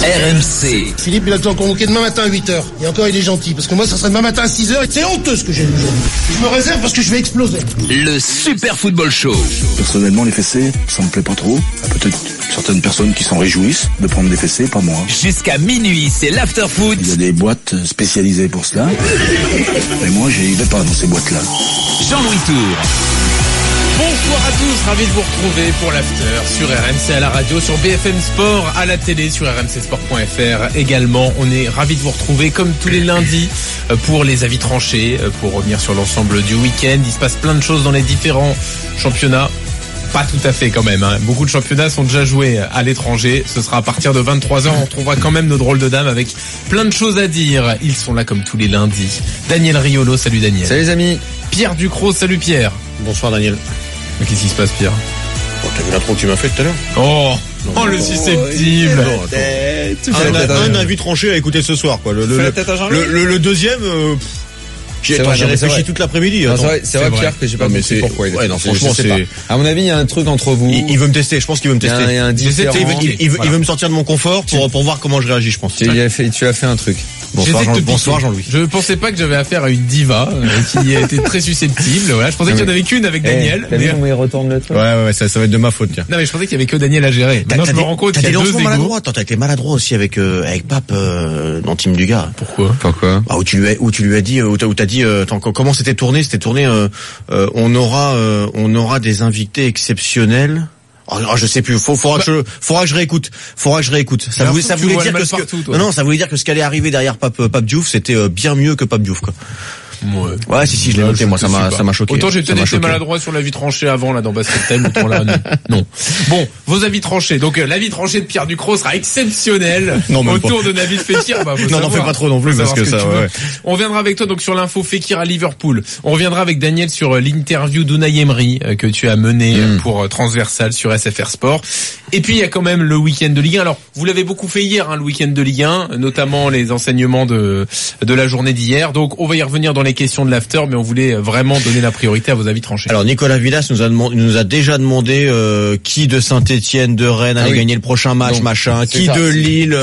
RMC. Philippe, il a le temps convoqué demain matin à 8h. Et encore, il est gentil. Parce que moi, ça serait demain matin à 6h. C'est honteux ce que j'ai vu aujourd'hui. Je me réserve parce que je vais exploser. Le Super Football Show. Personnellement, les fessées, ça me plaît pas trop. Peut-être certaines personnes qui s'en réjouissent de prendre des fessées, pas moi. Jusqu'à minuit, c'est l'after-foot. Il y a des boîtes spécialisées pour cela. Mais moi, j'y vais pas dans ces boîtes-là. Jean-Louis Tour. Bonsoir à tous, ravi de vous retrouver pour l'after sur RMC à la radio, sur BFM Sport, à la télé, sur rmcsport.fr également. On est ravi de vous retrouver comme tous les lundis pour les avis tranchés, pour revenir sur l'ensemble du week-end. Il se passe plein de choses dans les différents championnats. Pas tout à fait quand même, hein. Beaucoup de championnats sont déjà joués à l'étranger. Ce sera à partir de 23h. On retrouvera quand même nos drôles de dames avec plein de choses à dire. Ils sont là comme tous les lundis. Daniel Riolo, salut Daniel. Salut les amis. Pierre Ducrot, salut Pierre. Bonsoir Daniel. Mais qu'est-ce qui se passe Pierre? T'as vu l'intro que tu m'as fait tout à l'heure? Oh le susceptible. Un avis tranché à écouter ce soir, quoi. Le deuxième, j'ai réfléchi toute l'après-midi. C'est vrai Pierre que j'ai pas compris pourquoi. Franchement, c'est... À mon avis, il y a un truc entre vous. Il veut me tester, je pense qu'il veut me tester. Il y a un différent. Il veut me sortir de mon confort pour voir comment je réagis, je pense. Tu as fait un truc. Bonsoir Jean-Louis. Je pensais pas que j'avais affaire à une diva qui était très susceptible. Voilà, je pensais qu'il y en avait qu'une avec Daniel. T'as vu comment il retourne le truc? Ouais, ça va être de ma faute, tiens. Non mais je pensais qu'il y avait que Daniel à gérer. Maintenant je me rends compte qu'il y a deux égos. T'as été maladroit aussi avec Pape dans Team du gars. Pourquoi? Où tu lui as dit, où t'as dit, comment c'était tourné, on aura des invités exceptionnels. Je sais plus. Faudra que je réécoute. Ça voulait dire que ça voulait dire que ce qui allait arriver derrière Pape Diouf, c'était bien mieux que Pape Diouf, quoi. Ouais, si, je l'ai noté, moi, ça m'a choqué. Autant j'ai peut-être été maladroit sur l'avis tranché avant, là, dans Basket Time, autant là, non. Bon, vos avis tranchés. Donc, l'avis tranché de Pierre Ducrot sera exceptionnel. Autour de Nabil Fekir, non, n'en fais pas trop non plus, parce que ça, ouais. On reviendra avec toi, donc, sur l'info Fekir à Liverpool. On reviendra avec Daniel sur l'interview d'Unai Emery, que tu as mené pour Transversal sur SFR Sport. Et puis, il y a quand même le week-end de Ligue 1. Alors, vous l'avez beaucoup fait hier, le week-end de Ligue 1, notamment les enseignements de la journée d'hier. Donc, on va y revenir dans les questions de l'after, mais on voulait vraiment donner la priorité à vos avis tranchés. Alors Nicolas Villas nous a déjà demandé qui de Saint-Etienne, de Rennes allait gagner le prochain match, qui de Lille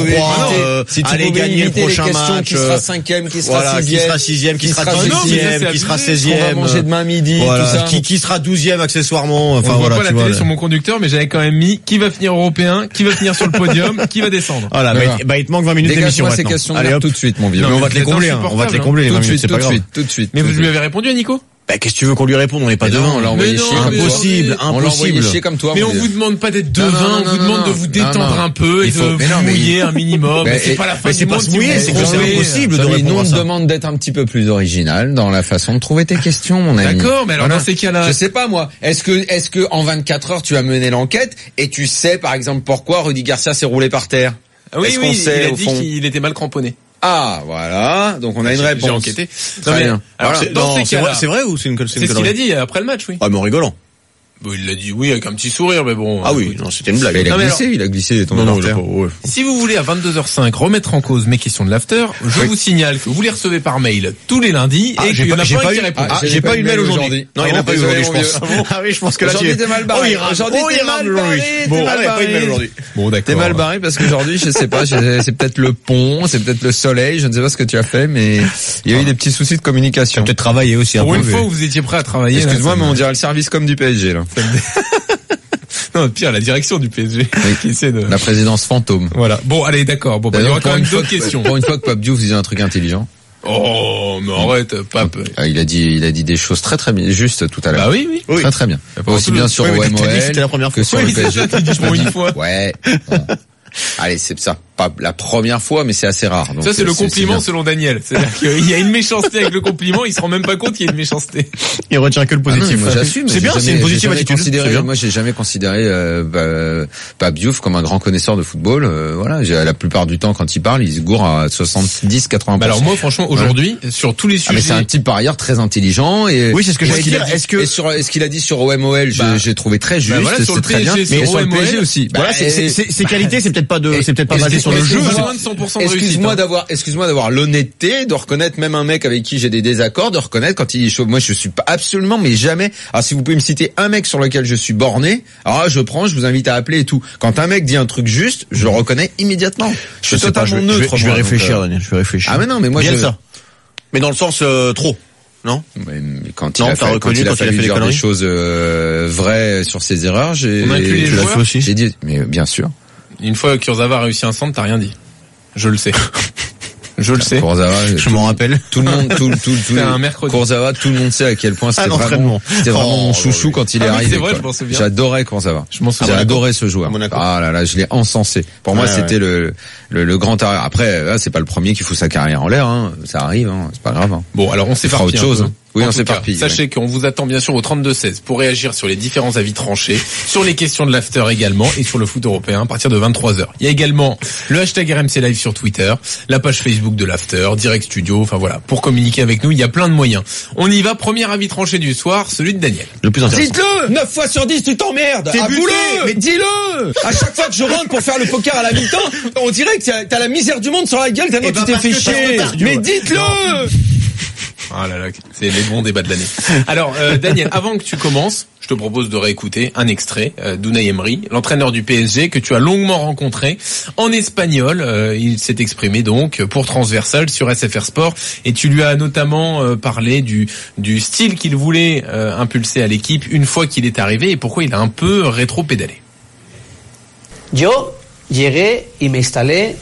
3 allait gagner le prochain match, qui sera 5e, qui sera 6e, qui sera 18e, qui sera 16e, on va manger demain midi, tout ça. Qui sera 12e accessoirement. Enfin voilà, tu vois. La télé sur mon conducteur, mais j'avais quand même mis qui va finir européen, qui va finir sur le podium, qui va descendre. Voilà, il te manque 20 minutes d'émission maintenant. Ces questions tout de suite, mon vieux. Mais on va te les combler, les 20 minutes, c'est pas grave. Tout de suite. Mais vous lui avez répondu à Nico? Qu'est-ce que tu veux qu'on lui réponde? On n'est pas devant. On l'a envoyé chier. Impossible. On l'a envoyé chier comme toi. Mais on vous demande pas d'être devin, on vous demande de vous détendre un peu et de vous mouiller un minimum. C'est pas la fin du monde. C'est que c'est impossible de répondre à ça. Nous, on demande d'être un petit peu plus original dans la façon de trouver tes questions, mon ami. D'accord, mais alors dans ces cas-là. Je sais pas, moi. Est-ce que en 24 heures, tu as mené l'enquête et tu sais, par exemple, pourquoi Rudy Garcia s'est roulé par terre? Oui, il a dit qu'il était mal cramponné. Ah, voilà. Donc, on a une réponse. J'ai enquêté. Très bien. Alors, c'est vrai ou c'est une connerie? C'est ce qu'il a dit après le match, oui. Ah, mais en rigolant. Bon, il l'a dit, oui, avec un petit sourire, mais bon. Ah oui, non, c'était une blague. Il a glissé, il est tombé par terre. Si vous voulez, à 22h05, remettre en cause mes questions de l'after, je vous signale que vous les recevez par mail tous les lundis et qu'il y en a pas qui répond. J'ai pas eu le mail aujourd'hui. Non, il n'y en a pas eu aujourd'hui, je pense. Ah oui, je pense que là, aujourd'hui, t'es mal barré. Aujourd'hui, t'es mal barré. Bon, il n'y a pas eu de mail aujourd'hui. Bon, d'accord. T'es mal barré parce qu'aujourd'hui, je sais pas, c'est peut-être le pont, c'est peut-être le soleil, je ne sais pas ce que tu as fait, mais il y a eu des petits soucis de communication. Peut-être travailler aussi un peu. Pour une fois, vous étiez prêt à travailler. Excuse-moi, mais on dirait le service comme du PSG, là. Non, pire, la direction du PSG. Qui essaie de... La présidence fantôme. Voilà. Bon, allez, d'accord. Bon, il y aura quand même d'autres questions. Pour une fois que Pape Diouf disait un truc intelligent. Oh, mais arrête, Pape. Il a dit des choses très très bien, juste tout à l'heure. Bah oui. Très très bien. Aussi bien sur OMOL que sur le PSG. Pour une fois. Ouais. Allez, c'est ça. Pas la première fois, mais c'est assez rare. Donc ça, c'est le compliment selon Daniel. C'est-à-dire qu'il y a une méchanceté avec le compliment, il se rend même pas compte qu'il y a une méchanceté. Il retient que le positif. Moi, j'assume. C'est bien, c'est une positive attitude. Moi, j'ai jamais considéré Pape Diouf comme un grand connaisseur de football. Voilà, la plupart du temps, quand il parle, il se gourre à 70-80%. Alors moi, franchement, aujourd'hui, sur tous les sujets. Mais c'est un type par ailleurs très intelligent et. Oui, c'est ce que j'allais dire. Est-ce qu'il a dit sur OMOL, j'ai trouvé très juste. C'est très bien. Mais sur le PSG aussi. Voilà, ses qualités, c'est peut-être pas basé sur le jeu. Moins de 100% de réussite. Excuse-moi d'avoir l'honnêteté de reconnaître même un mec avec qui j'ai des désaccords, de reconnaître quand il est chaud. Moi, je suis pas absolument, mais jamais. Alors, si vous pouvez me citer un mec sur lequel je suis borné, alors là, je vous invite à appeler et tout. Quand un mec dit un truc juste, je le reconnais immédiatement. Je suis totalement neutre. Je vais réfléchir, Daniel. Je vais réfléchir. Ah mais non, mais moi ça. Mais dans le sens trop. Non. Mais quand il a fallu dire des choses vraies sur ses erreurs, j'ai dit, mais bien sûr. Une fois que Kurzawa a réussi un centre, t'as rien dit. Je le sais. Je le sais. Kurzawa, je m'en rappelle. Tout le monde, Kurzawa, tout le monde sait à quel point c'était vraiment mon chouchou quand il est arrivé. C'est vrai, je m'en souviens. J'adorais Kurzawa. J'ai adoré ce joueur. Ah là là, je l'ai encensé. Pour moi, c'était le grand arrière. Après, là, c'est pas le premier qui fout sa carrière en l'air, hein. Ça arrive, hein. C'est pas grave, hein. Bon, alors on s'éparpille autre chose. Oui, on s'éparpille. Sachez qu'on vous attend bien sûr au 32-16 pour réagir sur les différents avis tranchés, sur les questions de l'after également et sur le foot européen à partir de 23h. Il y a également le hashtag RMC Live sur Twitter, la page Facebook de l'after, Direct Studio, enfin voilà. Pour communiquer avec nous, il y a plein de moyens. On y va, premier avis tranché du soir, celui de Daniel. Le plus intéressant. Dites-le! 9 fois sur 10, tu t'emmerdes! Mais dis-le! À chaque fois que je rentre pour faire le poker à la mi-temps, on dirait que t'as la misère du monde sur la gueule tellement tu t'es fait chier. Mais dites-le! Ah là là, c'est les bons débats de l'année. Alors Daniel, avant que tu commences, je te propose de réécouter un extrait d'Unai Emery, l'entraîneur du PSG que tu as longuement rencontré en espagnol. Il s'est exprimé donc pour Transversal sur SFR Sport et tu lui as notamment parlé du style qu'il voulait impulser à l'équipe une fois qu'il est arrivé et pourquoi il a un peu rétro-pédalé. Yo llegué y me installé.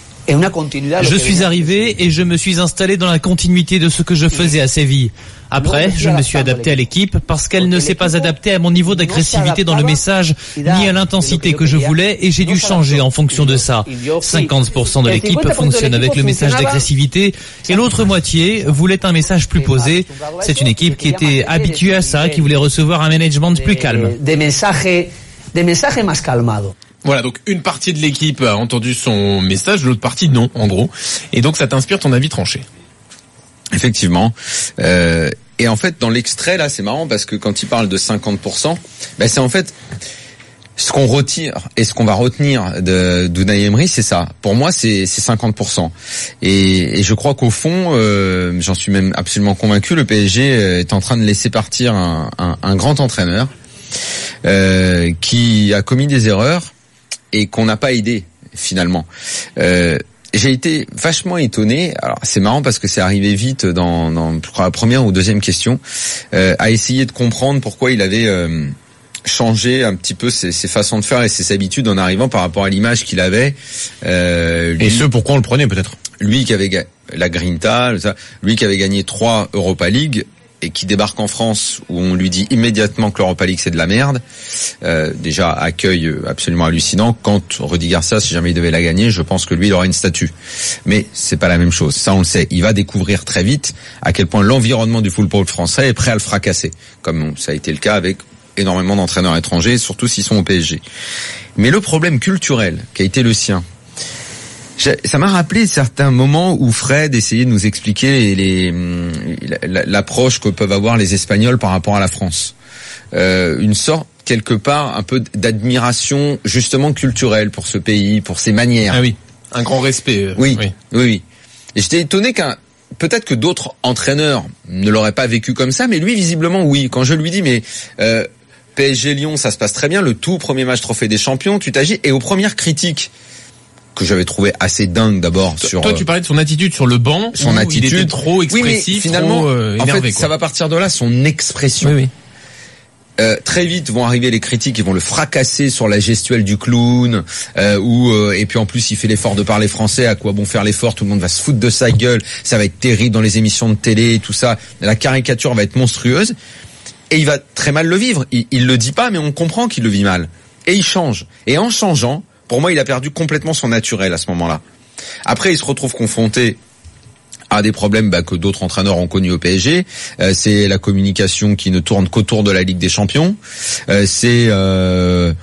Je suis arrivé et je me suis installé dans la continuité de ce que je faisais à Séville. Après, je me suis adapté à l'équipe parce qu'elle ne s'est pas adaptée à mon niveau d'agressivité dans le message ni à l'intensité que je voulais et j'ai dû changer en fonction de ça. 50% de l'équipe fonctionne avec le message d'agressivité et l'autre moitié voulait un message plus posé. C'est une équipe qui était habituée à ça, qui voulait recevoir un management plus calme. De mensaje más calmado. Voilà, donc une partie de l'équipe a entendu son message, l'autre partie non, en gros. Et donc ça t'inspire ton avis tranché. Effectivement. Et en fait, dans l'extrait, là, c'est marrant parce que quand il parle de 50%, c'est en fait ce qu'on retire et ce qu'on va retenir d'Unai Emery, c'est ça. Pour moi, c'est 50%. Et je crois qu'au fond, j'en suis même absolument convaincu, le PSG est en train de laisser partir un grand entraîneur qui a commis des erreurs et qu'on n'a pas aidé finalement. J'ai été vachement étonné. Alors c'est marrant parce que c'est arrivé vite dans la première ou deuxième question, à essayer de comprendre pourquoi il avait changé un petit peu ses façons de faire et ses habitudes en arrivant par rapport à l'image qu'il avait. Et pourquoi on le prenait peut-être. Lui qui avait la Grinta, lui qui avait gagné 3 Europa League. Et qui débarque en France où on lui dit immédiatement que l'Europa League c'est de la merde. Déjà accueil absolument hallucinant. Quand Rudy Garcia, si jamais il devait la gagner, je pense que lui il aurait une statue. Mais c'est pas la même chose. Ça on le sait. Il va découvrir très vite à quel point l'environnement du football français est prêt à le fracasser, comme ça a été le cas avec énormément d'entraîneurs étrangers, surtout s'ils sont au PSG. Mais le problème culturel qui a été le sien, ça m'a rappelé certains moments où Fred essayait de nous expliquer l'approche que peuvent avoir les Espagnols par rapport à la France. Une sorte, quelque part, un peu d'admiration justement culturelle pour ce pays, pour ses manières. Ah oui, un grand respect. Oui. Et j'étais étonné peut-être que d'autres entraîneurs ne l'auraient pas vécu comme ça, mais lui, visiblement, oui. Quand je lui dis, mais PSG Lyon, ça se passe très bien, le tout premier match Trophée des Champions, tu t'agis, et aux premières critiques que j'avais trouvé assez dingue d'abord sur. Toi, tu parlais de son attitude sur le banc. Son attitude. Il était trop expressif, oui, mais finalement, trop énervé. En fait, quoi. Ça va partir de là, son expression. Oui. Très vite vont arriver les critiques, ils vont le fracasser sur la gestuelle du clown, et puis en plus il fait l'effort de parler français. À quoi bon faire l'effort? Tout le monde va se foutre de sa gueule. Ça va être terrible dans les émissions de télé, tout ça. La caricature va être monstrueuse. Et il va très mal le vivre. Il le dit pas, mais on comprend qu'il le vit mal. Et il change. Et en changeant, pour moi, il a perdu complètement son naturel à ce moment-là. Après, il se retrouve confronté à des problèmes que d'autres entraîneurs ont connus au PSG. C'est la communication qui ne tourne qu'autour de la Ligue des Champions. C'est un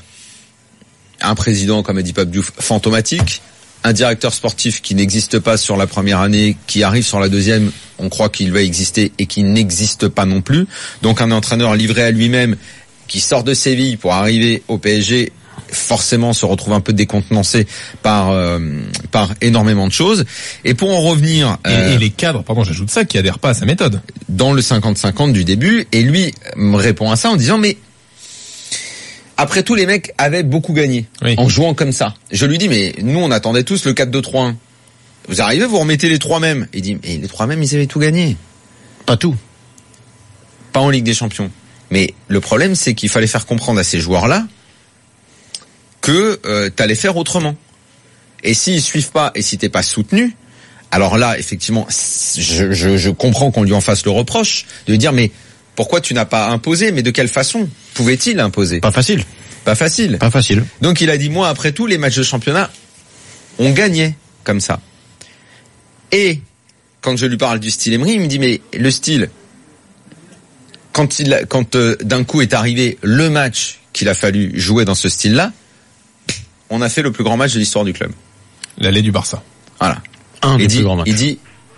président, comme a dit Pape Diouf, fantomatique. Un directeur sportif qui n'existe pas sur la première année, qui arrive sur la deuxième, on croit qu'il va exister et qui n'existe pas non plus. Donc un entraîneur livré à lui-même qui sort de Séville pour arriver au PSG forcément se retrouve un peu décontenancé par énormément de choses. Et pour en revenir... Et les cadres, pardon, j'ajoute ça, qui adhèrent pas à sa méthode. Dans le 50-50 du début, et lui me répond à ça en disant, mais après tout, les mecs avaient beaucoup gagné en jouant comme ça. Je lui dis, mais nous, on attendait tous le 4-2-3-1. Vous arrivez, vous remettez les trois mêmes. Il dit, mais les trois mêmes, ils avaient tout gagné. Pas tout. Pas en Ligue des Champions. Mais le problème, c'est qu'il fallait faire comprendre à ces joueurs-là que t'allais faire autrement. Et s'ils suivent pas, et si t'es pas soutenu, alors là, effectivement, je comprends qu'on lui en fasse le reproche de lui dire, mais pourquoi tu n'as pas imposé? Mais de quelle façon pouvait-il imposer? Pas facile. Pas facile. Pas facile. Donc il a dit, moi, après tout, les matchs de championnat, on gagnait comme ça. Et quand je lui parle du style Emery, il me dit, mais le style, quand d'un coup est arrivé le match qu'il a fallu jouer dans ce style-là, on a fait le plus grand match de l'histoire du club. L'aller du Barça. Voilà. Un des plus grands matchs. Il dit,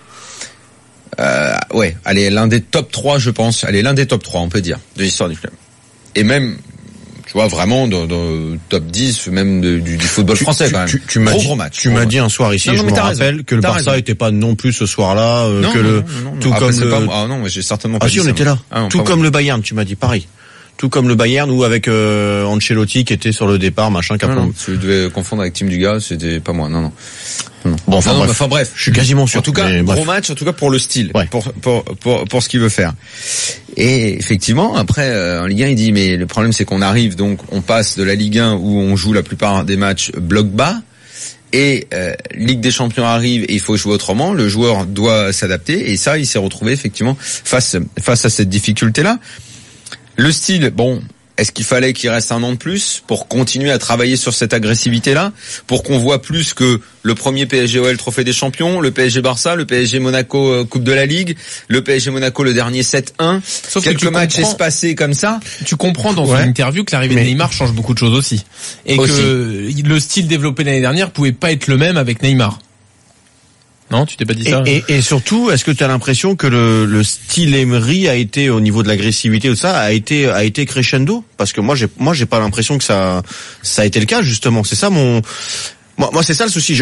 allez, l'un des top 3, je pense. Allez, l'un des top 3, on peut dire, de l'histoire du club. Et même, tu vois, vraiment, dans top 10, même du football français, quand même. Gros match. Tu m'as dit un soir ici, je me rappelle, que le Barça était pas non plus ce soir-là, tout comme moi j'ai certainement pas dit ça. Ah si, on était là. Tout comme le Bayern, tu m'as dit, pareil. Tout comme le Bayern ou avec Ancelotti qui était sur le départ, machin. Non, tu devais confondre avec Tim Dugas, c'était pas moi. Non. Bon, enfin bref, je suis quasiment sûr. En tout cas, gros match, en tout cas pour le style, pour ce qu'il veut faire. Et effectivement, après en Ligue 1, il dit mais le problème c'est qu'on arrive donc on passe de la Ligue 1 où on joue la plupart des matchs bloc bas. Et Ligue des Champions arrive et il faut jouer autrement. Le joueur doit s'adapter et ça, il s'est retrouvé effectivement face à cette difficulté-là. Le style, bon, est-ce qu'il fallait qu'il reste un an de plus pour continuer à travailler sur cette agressivité-là, pour qu'on voit plus que le premier PSG OL Trophée des Champions, le PSG Barça, le PSG Monaco Coupe de la Ligue, le PSG Monaco le dernier 7-1, sauf quelques matchs espacés comme ça. Tu comprends dans une interview que l'arrivée de Neymar change beaucoup de choses aussi. Et que le style développé l'année dernière pouvait pas être le même avec Neymar. Non, tu t'es pas dit ça. Et surtout, est-ce que tu as l'impression que le style Emery a été au niveau de l'agressivité ou ça a été crescendo? Parce que moi j'ai pas l'impression que ça a été le cas justement. C'est ça moi c'est ça le souci.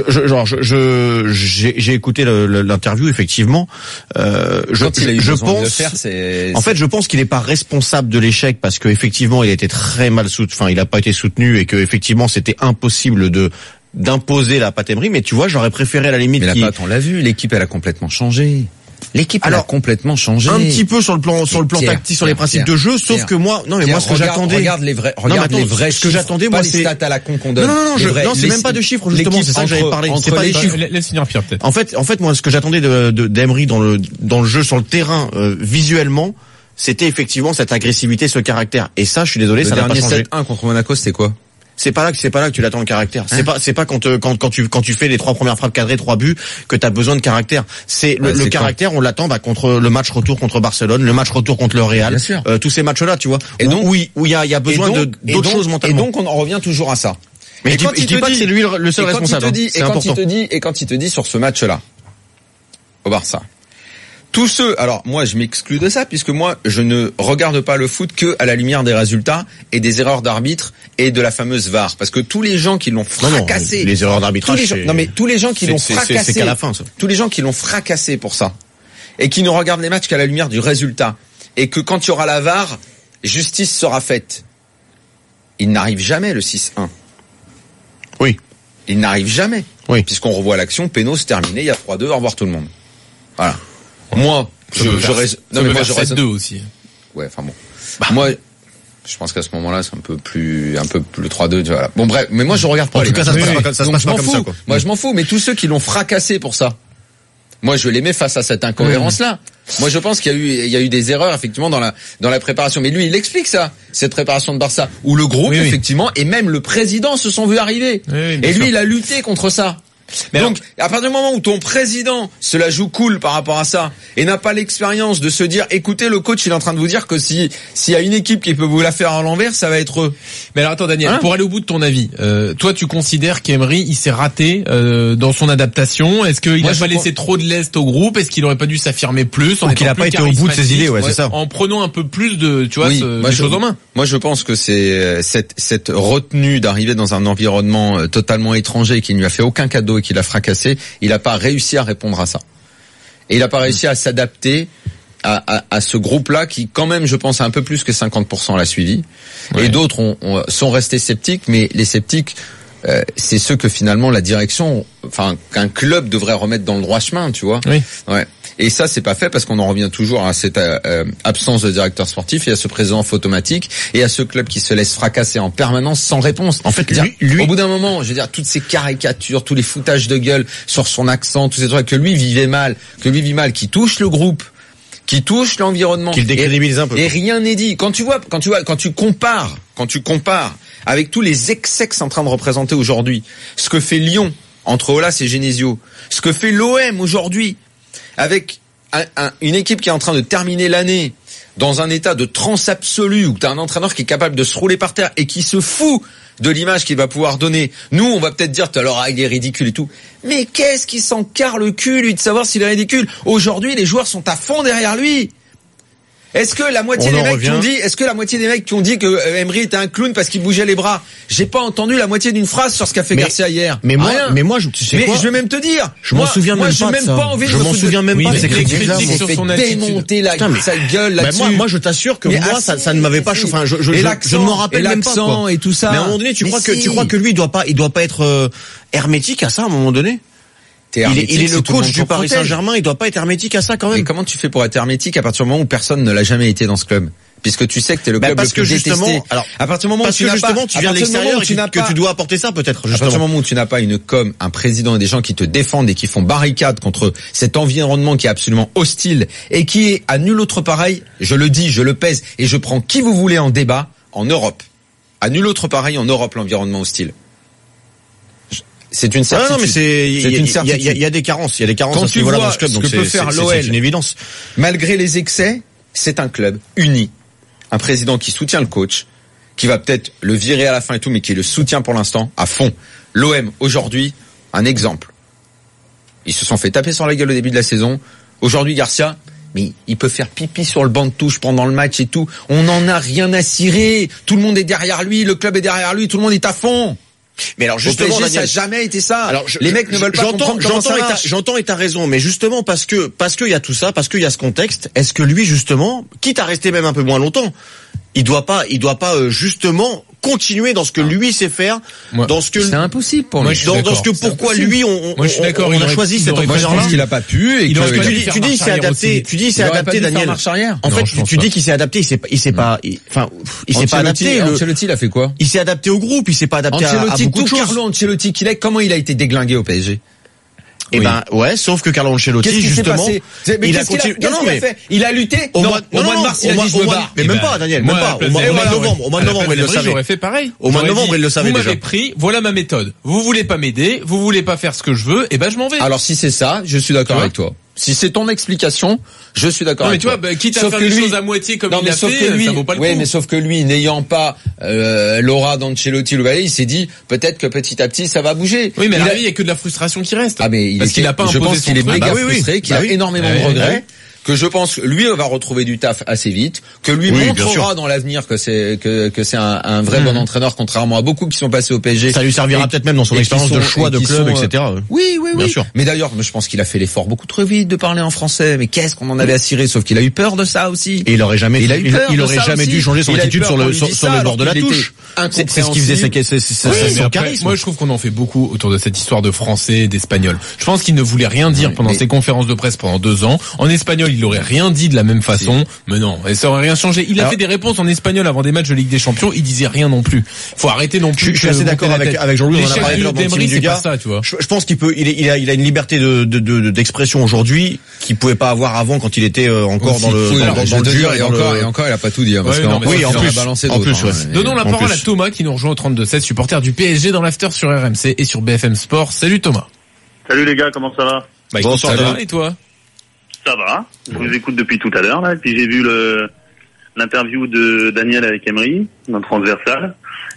J'ai écouté l'interview effectivement. Je pense qu'il n'est pas responsable de l'échec parce que effectivement il a été très mal soutenu. Enfin, il a pas été soutenu et que effectivement c'était impossible d'imposer la patte Emery, mais tu vois, j'aurais préféré à la limite. Mais la patte, on l'a vu, l'équipe elle a complètement changé. Elle a complètement changé. Un petit peu sur le plan tactique, sur les principes de jeu, sauf que moi, moi ce que j'attendais. Regarde les vrais ce que j'attendais, moi, c'est. Pas les stats à la con qu'on donne. Non, c'est même pas de chiffres, justement, c'est ça que j'avais parlé. C'est pas des chiffres. Laisse finir Pierre, peut-être. En fait, moi, ce que j'attendais d'Emery dans le jeu, sur le terrain, visuellement, c'était effectivement cette agressivité, ce caractère. Et ça, je suis désolé, ça n'a pas changé. Le dernier 7-1 contre Monaco, c'était quoi? C'est pas là que tu l'attends le caractère. C'est pas quand tu fais les 3 premières frappes cadrées, 3 buts que tu as besoin de caractère. C'est le caractère, on l'attend contre le match retour contre Barcelone, le match retour contre le Real, tous ces matchs-là, tu vois. Et donc où il y a besoin d'autres choses mentalement. Et donc on en revient toujours à ça. Mais je dis pas que c'est lui le seul responsable. Et quand il te dit sur ce match-là au Barça. Tous ceux, alors moi je m'exclus de ça puisque moi je ne regarde pas le foot que à la lumière des résultats et des erreurs d'arbitre et de la fameuse VAR parce que tous les gens qui l'ont fracassé, les erreurs d'arbitrage, tous les gens qui l'ont fracassé, c'est qu'à la fin, ça. Tous les gens qui l'ont fracassé pour ça et qui ne regardent les matchs qu'à la lumière du résultat et que quand il y aura la VAR, justice sera faite. Il n'arrive jamais le 6-1. Oui. Il n'arrive jamais. Oui. Puisqu'on revoit l'action, pénose terminé, il y a 3-2, au revoir tout le monde. Voilà. Moi, je raisonne 2 aussi. Ouais, enfin bon. Moi, je pense qu'à ce moment-là, c'est un peu plus le 3-2, tu vois. Bon, bref, mais moi, je regarde pas. En tout cas, ça se passe pas comme ça, quoi. Moi, je m'en fous, mais tous ceux qui l'ont fracassé pour ça, moi, je les mets face à cette incohérence-là. Moi, je pense qu'il y a eu des erreurs, effectivement, dans la préparation. Mais lui, il explique ça, cette préparation de Barça, où le groupe, effectivement, et même le président se sont vus arriver. Et lui, il a lutté contre ça. Mais donc, à partir du moment où ton président se la joue cool par rapport à ça et n'a pas l'expérience de se dire, écoutez, le coach, il est en train de vous dire que s'il y a une équipe qui peut vous la faire à l'envers, ça va être eux. Mais alors attends, Daniel, pour aller au bout de ton avis, toi, tu considères qu'Emery, il s'est raté dans son adaptation? Est-ce qu'il n'a pas laissé trop de lest au groupe? Est-ce qu'il aurait pas dû s'affirmer plus? Ou qu'il n'a pas été au bout de ses idées, c'est ça. En prenant un peu plus de, tu vois, des choses en main. Moi, je pense que c'est cette retenue d'arriver dans un environnement totalement étranger qui ne lui a fait aucun cadeau et qui l'a fracassé. Il n'a pas réussi à répondre à ça. Et il n'a pas réussi à s'adapter à ce groupe-là qui, quand même, je pense, un peu plus que 50% l'a suivi. Ouais. Et d'autres sont restés sceptiques, mais les sceptiques, c'est ceux que finalement la direction, enfin qu'un club devrait remettre dans le droit chemin, tu vois. Oui. Ouais. Et ça, c'est pas fait parce qu'on en revient toujours à cette absence de directeur sportif et à ce président automatique et à ce club qui se laisse fracasser en permanence sans réponse. En fait, lui, au bout d'un moment, je veux dire, toutes ces caricatures, tous les foutages de gueule sur son accent, tous ces trucs que lui vit mal, qui touchent le groupe, qui touchent l'environnement, qui le décrédibilise un peu. Et rien n'est dit. Quand tu compares avec tous les excès que c'est en train de représenter aujourd'hui, ce que fait Lyon entre Aulas et Genesio, ce que fait l'OM aujourd'hui, avec une équipe qui est en train de terminer l'année dans un état de transe absolue, où tu as un entraîneur qui est capable de se rouler par terre et qui se fout de l'image qu'il va pouvoir donner. Nous, on va peut-être dire, alors, il est ridicule et tout. Mais qu'est-ce qui s'en carre le cul, lui, de savoir s'il est ridicule? Aujourd'hui, les joueurs sont à fond derrière lui. Est-ce que la moitié des mecs qui ont dit que Emery était un clown parce qu'il bougeait les bras? J'ai pas entendu la moitié d'une phrase sur ce qu'a fait Garcia hier. Mais moi, je vais même te dire. Je m'en souviens même pas. Je m'en souviens même pas. C'est critiques sur son attitude. Démonter sa gueule là-dessus. Moi, je t'assure que moi, ça ne m'avait pas chauffé. Enfin, je ne m'en rappelle même pas, quoi. Et tout ça. Mais à un moment donné, tu crois que lui, il doit pas être hermétique à ça, à un moment donné? Il est le coach du Paris Saint-Germain, il doit pas être hermétique à ça quand même. Mais comment tu fais pour être hermétique à partir du moment où personne ne l'a jamais été dans ce club? Puisque tu sais que t'es le club le plus détesté. Alors, à partir du moment où tu viens de l'extérieur et que tu dois apporter ça peut-être. À partir du moment où tu n'as pas une com, un président et des gens qui te défendent et qui font barricade contre cet environnement qui est absolument hostile et qui est à nul autre pareil, je le dis, je le pèse et je prends qui vous voulez en débat en Europe. À nul autre pareil en Europe l'environnement hostile. C'est une certitude. Non, mais il y a des carences. Il y a des carences à ce niveau-là dans ce club. Donc c'est une évidence. Malgré les excès, c'est un club uni. Un président qui soutient le coach, qui va peut-être le virer à la fin et tout, mais qui le soutient pour l'instant à fond. L'OM, aujourd'hui, un exemple. Ils se sont fait taper sur la gueule au début de la saison. Aujourd'hui, Garcia, mais il peut faire pipi sur le banc de touche pendant le match et tout. On n'en a rien à cirer. Tout le monde est derrière lui, le club est derrière lui, tout le monde est à fond. Mais alors justement, PSG, ça n'a jamais été ça. Alors, les mecs ne veulent pas comprendre comment ça marche. J'entends et t'as raison, mais justement parce que il y a tout ça, parce qu'il y a ce contexte, est-ce que lui justement, quitte à rester même un peu moins longtemps, il doit pas justement continuer dans ce que lui sait faire, dans ce que c'est impossible pour lui. Dans ce que pourquoi lui on a choisi cet entraîneur-là. Je pense qu'il a pas pu. Et tu dis il s'est adapté. Tu dis il s'est adapté, Daniel. En fait, tu dis qu'il s'est adapté. Il s'est pas adapté. Ancelotti, il a fait quoi? Il s'est adapté au groupe. Il s'est pas adapté à beaucoup de choses. Carlo Ancelotti, comment il a été déglingué au PSG? Eh ben ouais, sauf que Carlo Ancelotti justement, il a continué. Il a lutté. Au mois de mars, il a dit je me barre. Mais même pas, Daniel, même pas. Au mois de novembre, il le savait. J'aurais fait pareil. Au mois de novembre, il le savait déjà. Vous m'avez pris, voilà ma méthode. Vous voulez pas m'aider, vous voulez pas faire ce que je veux, et ben je m'en vais. Alors si c'est ça, je suis d'accord avec toi. Si c'est ton explication, je suis d'accord avec toi. Non mais tu vois, quitte à faire les choses à moitié comme il a fait, ça vaut pas le coup. Oui, mais sauf que lui, n'ayant pas l'aura d'Ancelotti il s'est dit peut-être que petit à petit ça va bouger. Oui, mais à la vie, il y a que de la frustration qui reste. Ah mais parce qu'il a pas imposé son truc. Je pense qu'il est méga frustré, qu'il a énormément de regrets. Que je pense lui va retrouver du taf assez vite, que lui montrera dans l'avenir que c'est un vrai bon entraîneur, contrairement à beaucoup qui sont passés au PSG. Ça lui servira peut-être même dans son expérience de choix de club, etc. Oui, bien sûr. Mais d'ailleurs, je pense qu'il a fait l'effort beaucoup trop vite de parler en français. Mais qu'est-ce qu'on en avait à cirer, sauf qu'il a eu peur de ça aussi. Et il aurait jamais dû changer son attitude sur le bord de la touche. C'est ce qui faisait son charisme. Moi, je trouve qu'on en fait beaucoup autour de cette histoire de français, d'espagnol. Je pense qu'il ne voulait rien dire pendant ses conférences de presse pendant 2 ans. En espagnol, il aurait rien dit de la même façon, mais non, et ça aurait rien changé. Il a fait des réponses en espagnol avant des matchs de Ligue des Champions, il disait rien non plus. Faut arrêter non plus. Je suis assez d'accord avec Jean-Louis, on en a parlé dans le du gars. Ça, tu vois. Je pense il a une liberté d'expression aujourd'hui qu'il pouvait pas avoir avant quand il était encore dans le dur et encore il a pas tout dit parce en plus. Donnons la parole à Thomas qui nous rejoint au 32-16, supporter du PSG dans l'after sur RMC et sur BFM Sport. Salut Thomas. Salut les gars, comment ça va? Bonsoir, ça va et toi? Ça va, je vous écoute depuis tout à l'heure là, et puis j'ai vu l'interview de Daniel avec Emery, notre transversal.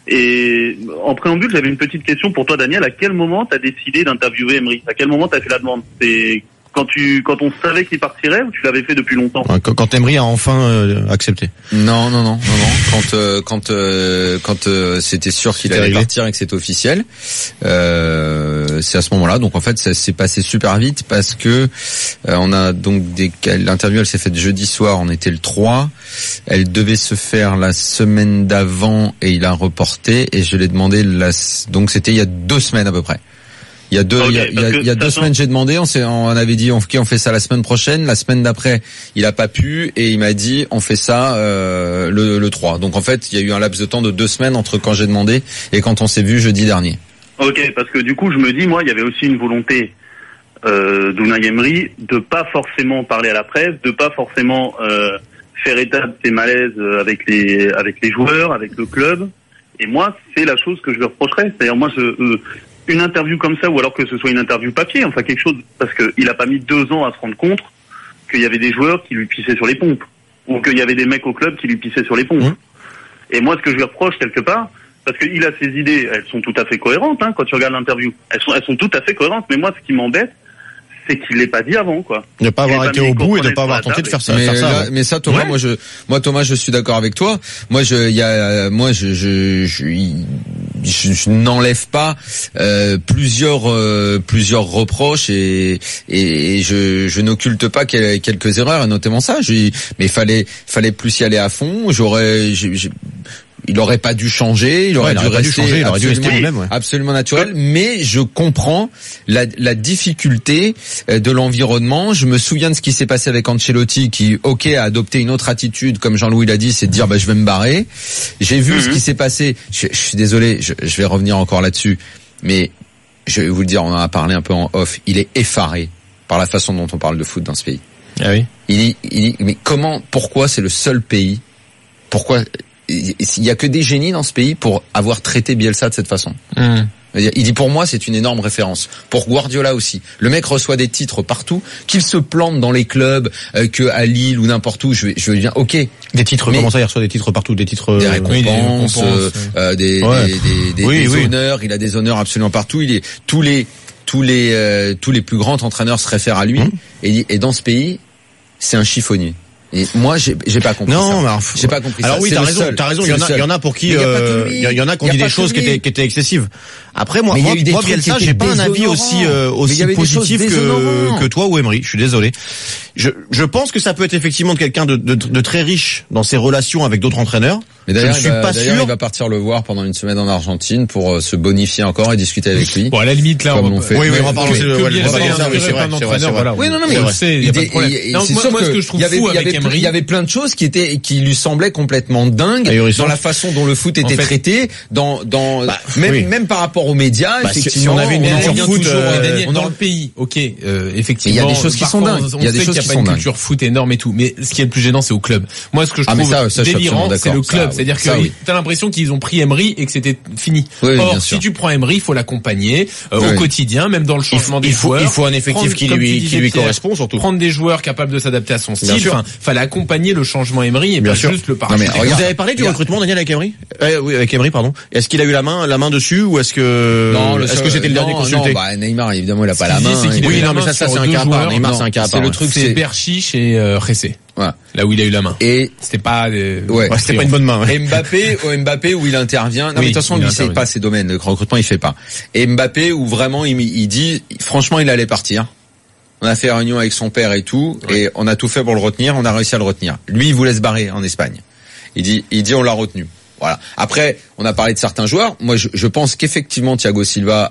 Et en préambule, j'avais une petite question pour toi Daniel, à quel moment t'as décidé d'interviewer Emery? À quel moment t'as fait la demande? quand on savait qu'il partirait, ou tu l'avais fait depuis longtemps? Quand Emery a enfin accepté. Non. Quand c'était sûr qu'il allait partir et que c'était officiel, c'est à ce moment-là. Donc en fait, ça s'est passé super vite parce que on a donc l'interview, elle s'est faite jeudi soir. On était le 3. Elle devait se faire la semaine d'avant et il a reporté. Et je l'ai demandé donc c'était il y a 2 semaines à peu près. Il y a 2 semaines, j'ai demandé, on avait dit, on fait ça la semaine prochaine. La semaine d'après, il a pas pu et il m'a dit, on fait ça le 3. Donc en fait, il y a eu un laps de temps de 2 semaines entre quand j'ai demandé et quand on s'est vu jeudi dernier. Ok, parce que du coup, je me dis, moi, il y avait aussi une volonté d'Unai Emery de pas forcément parler à la presse, de pas forcément faire état de ses malaises avec les joueurs, avec le club. Et moi, c'est la chose que je lui reprocherais. C'est-à-dire, moi, une interview comme ça, ou alors que ce soit une interview papier, enfin quelque chose, parce que il a pas mis 2 ans à se rendre compte qu'il y avait des joueurs qui lui pissaient sur les pompes, ou qu'il y avait des mecs au club qui lui pissaient sur les pompes. Et moi, ce que je lui reproche quelque part, parce qu'il a ses idées, elles sont tout à fait cohérentes, hein, quand tu regardes l'interview. Elles sont tout à fait cohérentes, mais moi, ce qui m'embête, c'est qu'il l'ait pas dit avant, quoi. De pas avoir été au bout et de pas avoir tenté de faire ça. Mais ça, Thomas, moi, Thomas, je suis d'accord avec toi. Moi, je n'enlève pas plusieurs reproches et je n'occulte pas quelques erreurs, et notamment ça. Mais fallait plus y aller à fond. Il aurait pas dû changer, il aurait dû rester absolument naturel, mais je comprends la difficulté de l'environnement. Je me souviens de ce qui s'est passé avec Ancelotti qui, a adopté une autre attitude, comme Jean-Louis l'a dit, c'est de dire, je vais me barrer. J'ai vu ce qui s'est passé. Je suis désolé, je vais revenir encore là-dessus, mais je vais vous le dire, on en a parlé un peu en off. Il est effaré par la façon dont on parle de foot dans ce pays. Ah oui. Il dit, mais pourquoi c'est le seul pays? Pourquoi? Il y a que des génies dans ce pays pour avoir traité Bielsa de cette façon. Il dit, pour moi, c'est une énorme référence. Pour Guardiola aussi. Le mec reçoit des titres partout, qu'il se plante dans les clubs, que à Lille ou n'importe où, je vais bien, ok. Des titres, comment ça, il reçoit des titres partout, des titres, des récompenses, des honneurs. Il a des honneurs absolument partout. Tous les plus grands entraîneurs se réfèrent à lui. Et dans ce pays, c'est un chiffonnier. Et moi, j'ai pas compris ça. J'ai pas compris ça. Alors oui, t'as raison. Il y en a pour qui, il y en a qui ont dit des choses qui étaient excessives. Après, moi, Bielsa, j'ai pas un avis aussi positif que toi ou Emery. Je suis désolé. Je pense que ça peut être effectivement quelqu'un de très riche dans ses relations avec d'autres entraîneurs. Mais d'ailleurs, il va partir le voir pendant une semaine en Argentine pour se bonifier encore et discuter avec lui. Bon, à la limite, là, on fait. Oui, on va parler c'est vrai. Oui, non, mais il y a pas de problème. C'est sûr que je trouve fou avec Emery. Il y avait plein de choses qui lui semblaient complètement dingues dans la façon dont le foot était traité, même par rapport aux médias, effectivement. Si on avait une culture foot, dans le pays, ok, effectivement. Il y a des choses qui sont dingues. Il y a des choses qui sont dingues. Il n'y a pas une culture foot énorme et tout. Mais ce qui est le plus gênant, c'est au club. Moi, ce que je trouve délirant, c'est le club. C'est-à-dire que t'as l'impression qu'ils ont pris Emery et que c'était fini. Or, si tu prends Emery, il faut l'accompagner au quotidien, même dans le changement des joueurs. Il faut un effectif qui lui correspond, surtout. Prendre des joueurs capables de s'adapter à son style. Enfin, fallait accompagner le changement Emery et pas juste le parachuter. Vous avez parlé du recrutement, Daniel, avec Emery? Oui, avec Emery, pardon. Est-ce qu'il a eu la main dessus ou est-ce que j'étais le dernier consulté? Non, Neymar, évidemment, il a pas la main. Oui, non, mais ça, c'est un cas à part. Neymar, c'est un cas à part. Le truc, c'est Berchiche et Ressé. Voilà. Là où il a eu la main. Et c'était pas c'était pas une bonne main. Mbappé où il intervient. Non, mais de toute façon, lui, c'est pas ses domaines. Le recrutement, il fait pas. Et Mbappé où vraiment, il dit, franchement, il allait partir. On a fait réunion avec son père et tout, et on a tout fait pour le retenir. On a réussi à le retenir. Lui, il voulait se barrer en Espagne. Il dit, on l'a retenu. Voilà. Après, on a parlé de certains joueurs. Moi, je pense qu'effectivement, Thiago Silva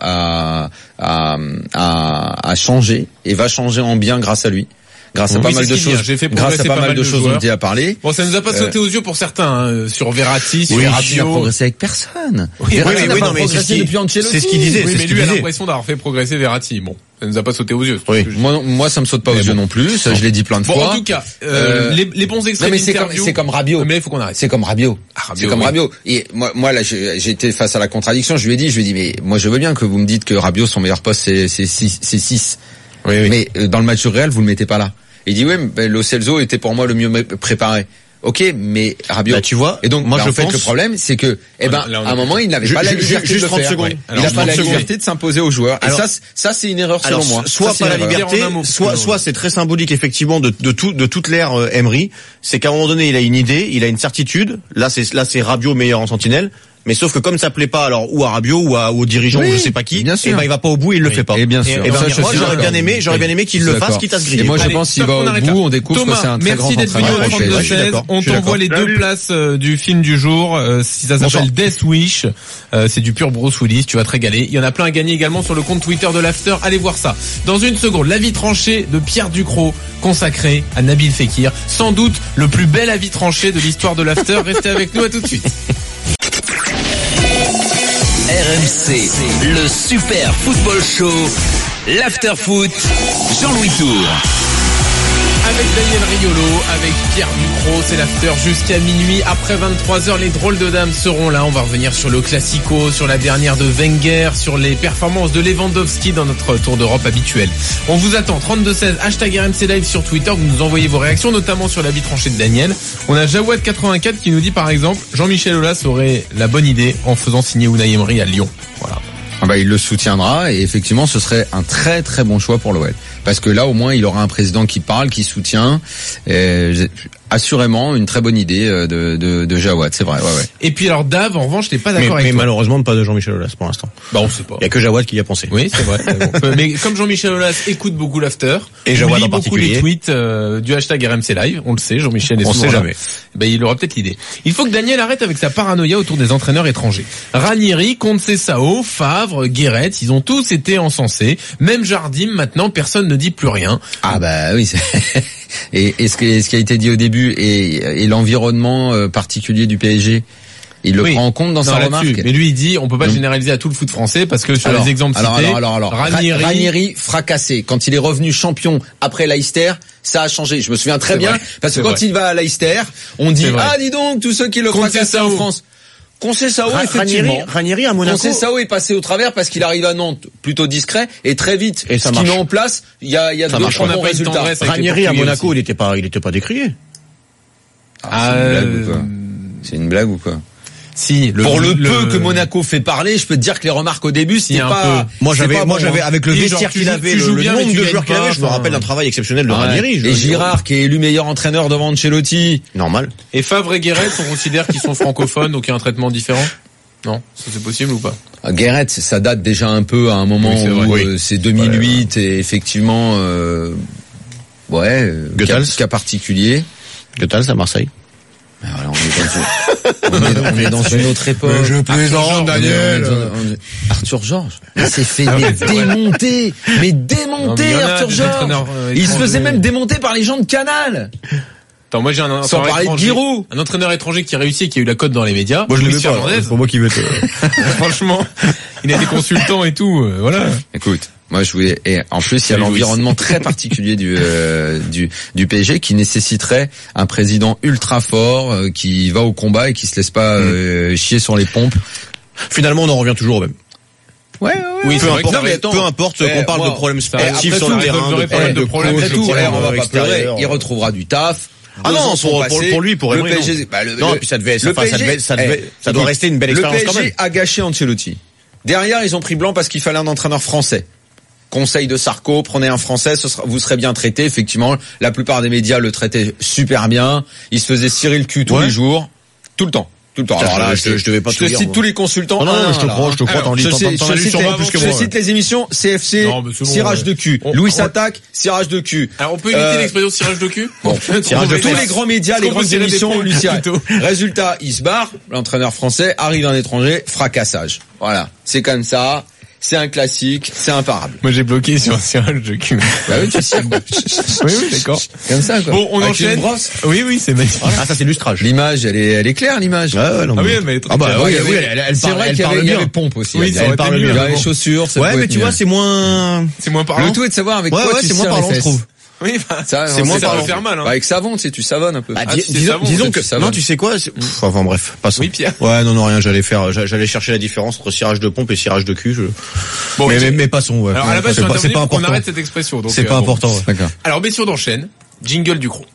a changé et va changer en bien grâce à lui. Grâce à pas mal de choses. Grâce à pas mal de choses dont il a parlé. Bon, ça nous a pas sauté aux yeux pour certains, sur Verratti, sur Rabiot. Il a progressé avec personne. Oui, non, mais c'est ce qu'il disait. Oui, mais lui a l'impression d'avoir fait progresser Verratti. Bon. Ça nous a pas sauté aux yeux. Oui. Moi, ça me saute pas aux yeux non plus. Ça, je l'ai dit plein de fois. Bon, en tout cas, les bons extraits d'interview. C'est comme Rabiot. Mais il faut qu'on arrête. C'est comme Rabiot. C'est comme Rabiot. Et moi, là, j'étais face à la contradiction. Je lui ai dit, mais moi, je veux bien que vous me dites que Rabiot, son meilleur poste, c'est 6. Oui. Mais dans le match Real, vous le mettez pas là. Il dit, Lo Celso était pour moi le mieux préparé. Ok, mais Rabiot. Tu vois. Et donc, moi, en fait, le problème, c'est que, à un moment, il n'avait pas la liberté de le faire. Il n'a pas la liberté de s'imposer aux joueurs. Et ça, c'est une erreur selon moi. Soit pas la liberté, soit c'est très symbolique effectivement de toute l'ère Emery. C'est qu'à un moment donné, il a une idée, il a une certitude. Là, c'est Rabiot meilleur en sentinelle. Mais sauf que comme ça plaît pas alors ou à Rabiot ou aux dirigeants ou je sais pas qui, et ben il va pas au bout et il le fait pas. Et bien sûr. Moi j'aurais bien aimé qu'il le fasse quitte à se griller. Et moi je pense qu'il va au bout, on découvre que c'est un très grand entraîneur. Merci d'être venu au 32-16. On t'envoie les 2 places du film du jour. Ça s'appelle Death Wish. C'est du pur Bruce Willis. Tu vas te régaler. Il y en a plein à gagner également sur le compte Twitter de l'After. Allez voir ça. Dans une seconde, l'avis tranché de Pierre Ducrot consacré à Nabil Fekir. Sans doute le plus bel avis tranché de l'histoire de l'After. Restez avec nous, à tout de suite. RMC, le Super Football Show, l'After Foot, Jean-Louis Tour. Avec Daniel Riolo, avec Pierre Ducrot, c'est l'After jusqu'à minuit. Après 23h, les drôles de dames seront là. On va revenir sur le Classico, sur la dernière de Wenger, sur les performances de Lewandowski dans notre tour d'Europe habituel. On vous attend, 32-16, hashtag RMC Live sur Twitter. Vous nous envoyez vos réactions, notamment sur l'avis tranché de Daniel. On a Jawad84 qui nous dit par exemple, Jean-Michel Aulas aurait la bonne idée en faisant signer Unai Emery à Lyon. Voilà. Il le soutiendra et effectivement ce serait un très très bon choix pour l'OL. Parce que là au moins il aura un président qui parle, qui soutient. Assurément une très bonne idée de Jawad, c'est vrai. Ouais. Et puis alors Dave, en revanche, t'es pas d'accord avec toi. Mais malheureusement pas de Jean-Michel Aulas pour l'instant. On sait pas. Il y a que Jawad qui y a pensé. Oui, c'est vrai. Mais comme Jean-Michel Aulas écoute beaucoup l'After, et Jawad en beaucoup les tweets du hashtag RMC Live, on le sait, Jean-Michel est souvent sait jamais. Il aura peut-être l'idée. Il faut que Daniel arrête avec sa paranoïa autour des entraîneurs étrangers. Ranieri, Conceição, Favre, Guéret, ils ont tous été encensés. Même Jardim, maintenant, personne ne dit plus rien. Oui, et ce qui a été dit au début et l'environnement particulier du PSG, il le prend en compte dans sa remarque. Mais lui il dit on peut pas généraliser à tout le foot français parce que sur les exemples cités, Ranieri fracassé. Quand il est revenu champion après Leicester, ça a changé. Je me souviens très bien parce que quand il va à Leicester, on dit dis donc tous ceux qui le fracassaient en France. Conceição, effectivement. Ranieri à Monaco. Conceição est passé au travers parce qu'il arrive à Nantes plutôt discret et très vite. Et ce qu'il met en place, il y a de bons résultats. Ranieri à Monaco, il était pas décrié. C'est une blague ou quoi? Si, pour le peu que Monaco fait parler, je peux te dire que les remarques au début, c'était pas. Moi j'avais avec le vestiaire qu'il avait, le nombre de joueurs qu'il avait, je me rappelle d'un travail exceptionnel de Ranieri. Et Girard qui est élu meilleur entraîneur devant Ancelotti. Normal. Et Favre et Guéret, on considère qu'ils sont francophones, donc il y a un traitement différent? Non, ça c'est possible ou pas? Guéret, ça date déjà un peu à un moment où c'est 2008 et effectivement, cas particulier. Goethals à Marseille. Voilà, on est dans une autre époque. Je plaisante, Daniel. Arthur Georges. Il s'est fait démonter. Arthur Georges. Il se faisait même démonter par les gens de Canal. Attends, moi j'ai un entraîneur étranger qui réussit et qui a eu la cote dans les médias. Moi je l'ai pas. C'est pour moi qui veut. Franchement, il a des consultants et tout. Voilà. Écoute. Moi, et en plus, il y a l'environnement très particulier du PSG qui nécessiterait un président ultra fort, qui va au combat et qui se laisse pas chier sur les pompes. Finalement, on en revient toujours au même. Oui, peu importe qu'on parle de problèmes sportifs sur le terrain, de problèmes on va pas pleurer. Il retrouvera du taf. Pour lui, pour Emery. Non, puis ça doit rester une belle expérience quand même. Le PSG a gâché Ancelotti. Derrière, ils ont pris blanc parce qu'il fallait un entraîneur français. Conseil de Sarko, prenez un Français, vous serez bien traité. Effectivement, la plupart des médias le traitaient super bien. Il se faisait cirer le cul tous les jours, tout le temps. Alors là, je devais pas te cite tous les consultants. Non, je te crois. Je cite les émissions CFC, cirage de cul. Louis Attaque, cirage de cul. Alors on peut éviter l'expression cirage de cul. Tous les grands médias, les grandes émissions, Lucien. Résultat, il se barre. L'entraîneur français arrive un étranger, fracassage. Voilà, c'est comme ça. C'est un classique, c'est imparable. Moi j'ai bloqué sur un cirage de cul. Oui, tu sais. Oui, d'accord. Comme ça, quoi. Bon, on enchaîne. Oui, c'est magnifique. Ah, ça c'est lustrage. L'image, elle est claire, l'image. Mais elle c'est vrai qu'il y avait pompe aussi. Oui, elle parle mieux. Il y avait chaussures. Ouais, mais tu vois, c'est moins parlant. Le tout est de savoir avec quoi tu c'est moins parlant, je trouve. Oui, c'est moins ça peut faire mal. Avec savon, tu savonnes un peu. Disons que non, tu sais quoi. Enfin bref, passons. Oui, Pierre. Ouais, non, rien. J'allais chercher la différence entre cirage de pompe et cirage de cul. Bon, mais passons. Ouais. Alors à la base, c'est pas important. On arrête cette expression. C'est pas important. Alors, Bession d'enchaîne. Jingle du Croc.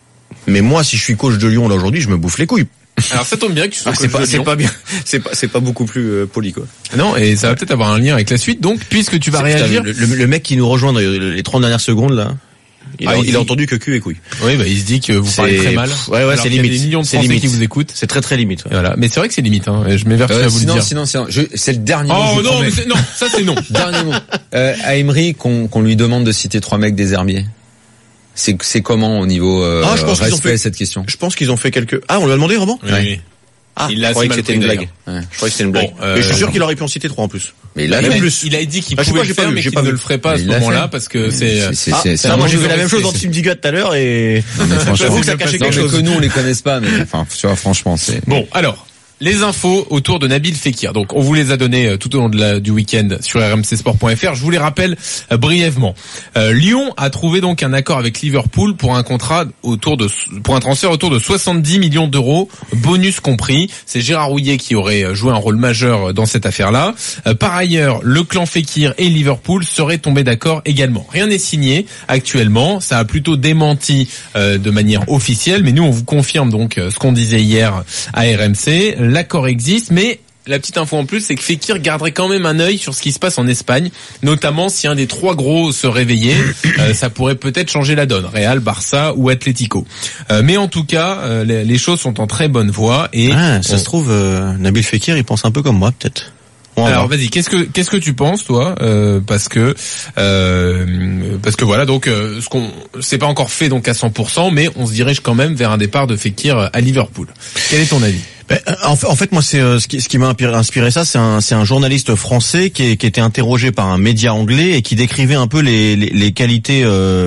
Mais moi, si je suis coach de Lyon là aujourd'hui, je me bouffe les couilles. Alors ça tombe bien que tu sois coach de Lyon. C'est pas bien, c'est pas beaucoup plus poli quoi. Non, et ça va peut-être avoir un lien avec la suite. Donc, puisque tu vas réagir, le mec qui nous rejoint dans les 30 dernières secondes là. Il a entendu que cul et couilles. Oui, il se dit que vous parlez très mal. Ouais, c'est limite. Il y a des millions de Français qui vous écoutent. C'est très limite. Ouais. Voilà. Mais c'est vrai que c'est limite, hein. Je m'évertue à vous le dire. Sinon, c'est le dernier mot. Oh non, mais non, ça c'est non. Dernier mot. À Emery, qu'on lui demande de citer 3 mecs des Herbiers. C'est comment au niveau respect cette question? Je pense qu'ils ont fait quelques. Ah, on lui a demandé vraiment? Oui. Ah, je croyais que c'était une blague. Ouais. Je croyais que c'était une blague. Mais je suis sûr qu'il aurait pu en citer 3 en plus. Mais il a dit qu'il pouvait le faire, mais qu'il ne le ferait pas à ce moment-là, parce que moi j'ai fait la même chose dans Team Diga tout à l'heure et j'avoue que ça cachait quelque chose. Que nous on les connaisse pas, mais enfin, tu vois, franchement, c'est. Bon, alors. Les infos autour de Nabil Fekir. Donc, on vous les a données tout au long du week-end sur rmcsport.fr. Je vous les rappelle brièvement. Lyon a trouvé donc un accord avec Liverpool pour un transfert autour de 70 millions d'euros, bonus compris. C'est Gérard Houllier qui aurait joué un rôle majeur dans cette affaire-là. Par ailleurs, le clan Fekir et Liverpool seraient tombés d'accord également. Rien n'est signé actuellement. Ça a plutôt démenti de manière officielle, mais nous on vous confirme donc ce qu'on disait hier à RMC. L'accord existe, mais la petite info en plus, c'est que Fekir garderait quand même un œil sur ce qui se passe en Espagne, notamment si un des 3 gros se réveillait, ça pourrait peut-être changer la donne, Real, Barça ou Atlético. Mais en tout cas, les choses sont en très bonne voie et ça se trouve Nabil Fekir, il pense un peu comme moi peut-être. Alors vas-y, qu'est-ce que tu penses toi, parce que voilà, donc c'est pas encore fait donc à 100%, mais on se dirige quand même vers un départ de Fekir à Liverpool. Quel est ton avis? En fait, moi, c'est ce qui m'a inspiré ça, c'est un journaliste français qui était interrogé par un média anglais et qui décrivait un peu les qualités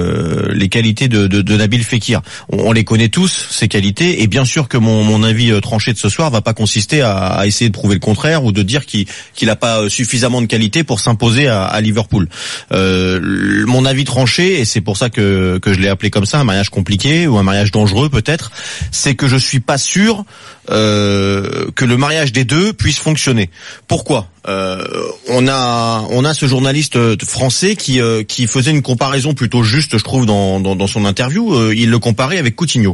de Nabil Fekir. On les connaît tous, ces qualités, et bien sûr que mon avis tranché de ce soir va pas consister à essayer de prouver le contraire ou de dire qu'il a pas suffisamment de qualité pour s'imposer à Liverpool. Mon avis tranché, et c'est pour ça que je l'ai appelé comme ça, un mariage compliqué ou un mariage dangereux peut-être, c'est que je suis pas sûr que le mariage des deux puisse fonctionner. Pourquoi? On a ce journaliste français qui faisait une comparaison plutôt juste, je trouve, dans son interview. Il le comparait avec Coutinho,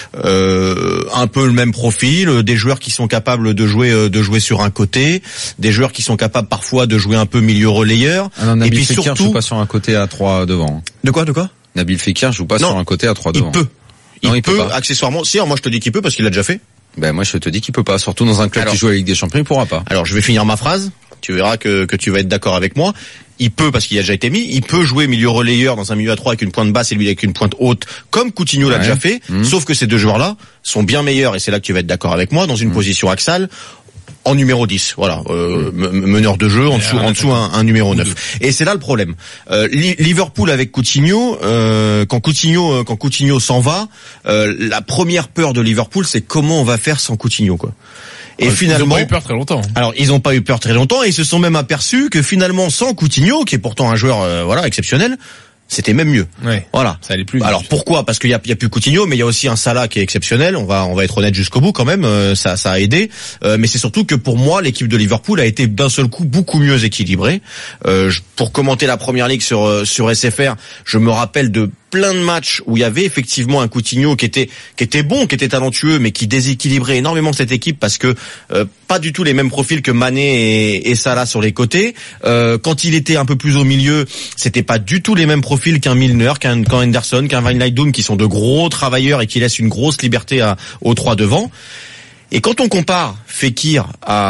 un peu le même profil, des joueurs qui sont capables de jouer sur un côté, des joueurs qui sont capables parfois de jouer un peu milieu relayeur. Et puis Fekir surtout, joue pas sur un côté à 3 devant. De quoi? Nabil Fekir joue pas sur un côté à 3 devant. Il peut accessoirement. Si, moi je te dis qu'il peut parce qu'il l'a déjà fait. Ben moi je te dis qu'il peut pas, surtout dans un club qui joue à la Ligue des Champions, il pourra pas. Alors je vais finir ma phrase, tu verras que tu vas être d'accord avec moi. Il peut, parce qu'il a déjà été mis, il peut jouer milieu relayeur dans un milieu à 3 avec une pointe basse et lui avec une pointe haute, comme Coutinho l'a déjà fait, sauf que ces deux joueurs-là sont bien meilleurs, et c'est là que tu vas être d'accord avec moi, dans une position axiale, en numéro 10, voilà, meneur de jeu, en dessous un numéro 9. Et c'est là le problème. Liverpool avec Coutinho, quand Coutinho s'en va, la première peur de Liverpool, c'est comment on va faire sans Coutinho, quoi. Et finalement, ils n'ont pas eu peur très longtemps. Alors, ils n'ont pas eu peur très longtemps et ils se sont même aperçus que finalement, sans Coutinho, qui est pourtant un joueur exceptionnel, c'était même mieux. Ouais, voilà. Ça allait plus vite. Alors pourquoi? Parce qu'il y a plus Coutinho, mais il y a aussi un Salah qui est exceptionnel. On va être honnête jusqu'au bout quand même. Ça a aidé. Mais c'est surtout que pour moi, l'équipe de Liverpool a été d'un seul coup beaucoup mieux équilibrée. Pour commenter la Première Ligue sur SFR, je me rappelle de plein de matchs où il y avait effectivement un Coutinho qui était bon, qui était talentueux, mais qui déséquilibrait énormément cette équipe parce que pas du tout les mêmes profils que Mané et Salah sur les côtés. Quand il était un peu plus au milieu, c'était pas du tout les mêmes profils qu'un Milner, qu'un Henderson, qu'un Wijnaldum, qui sont de gros travailleurs et qui laissent une grosse liberté aux 3 devant. Et quand on compare Fekir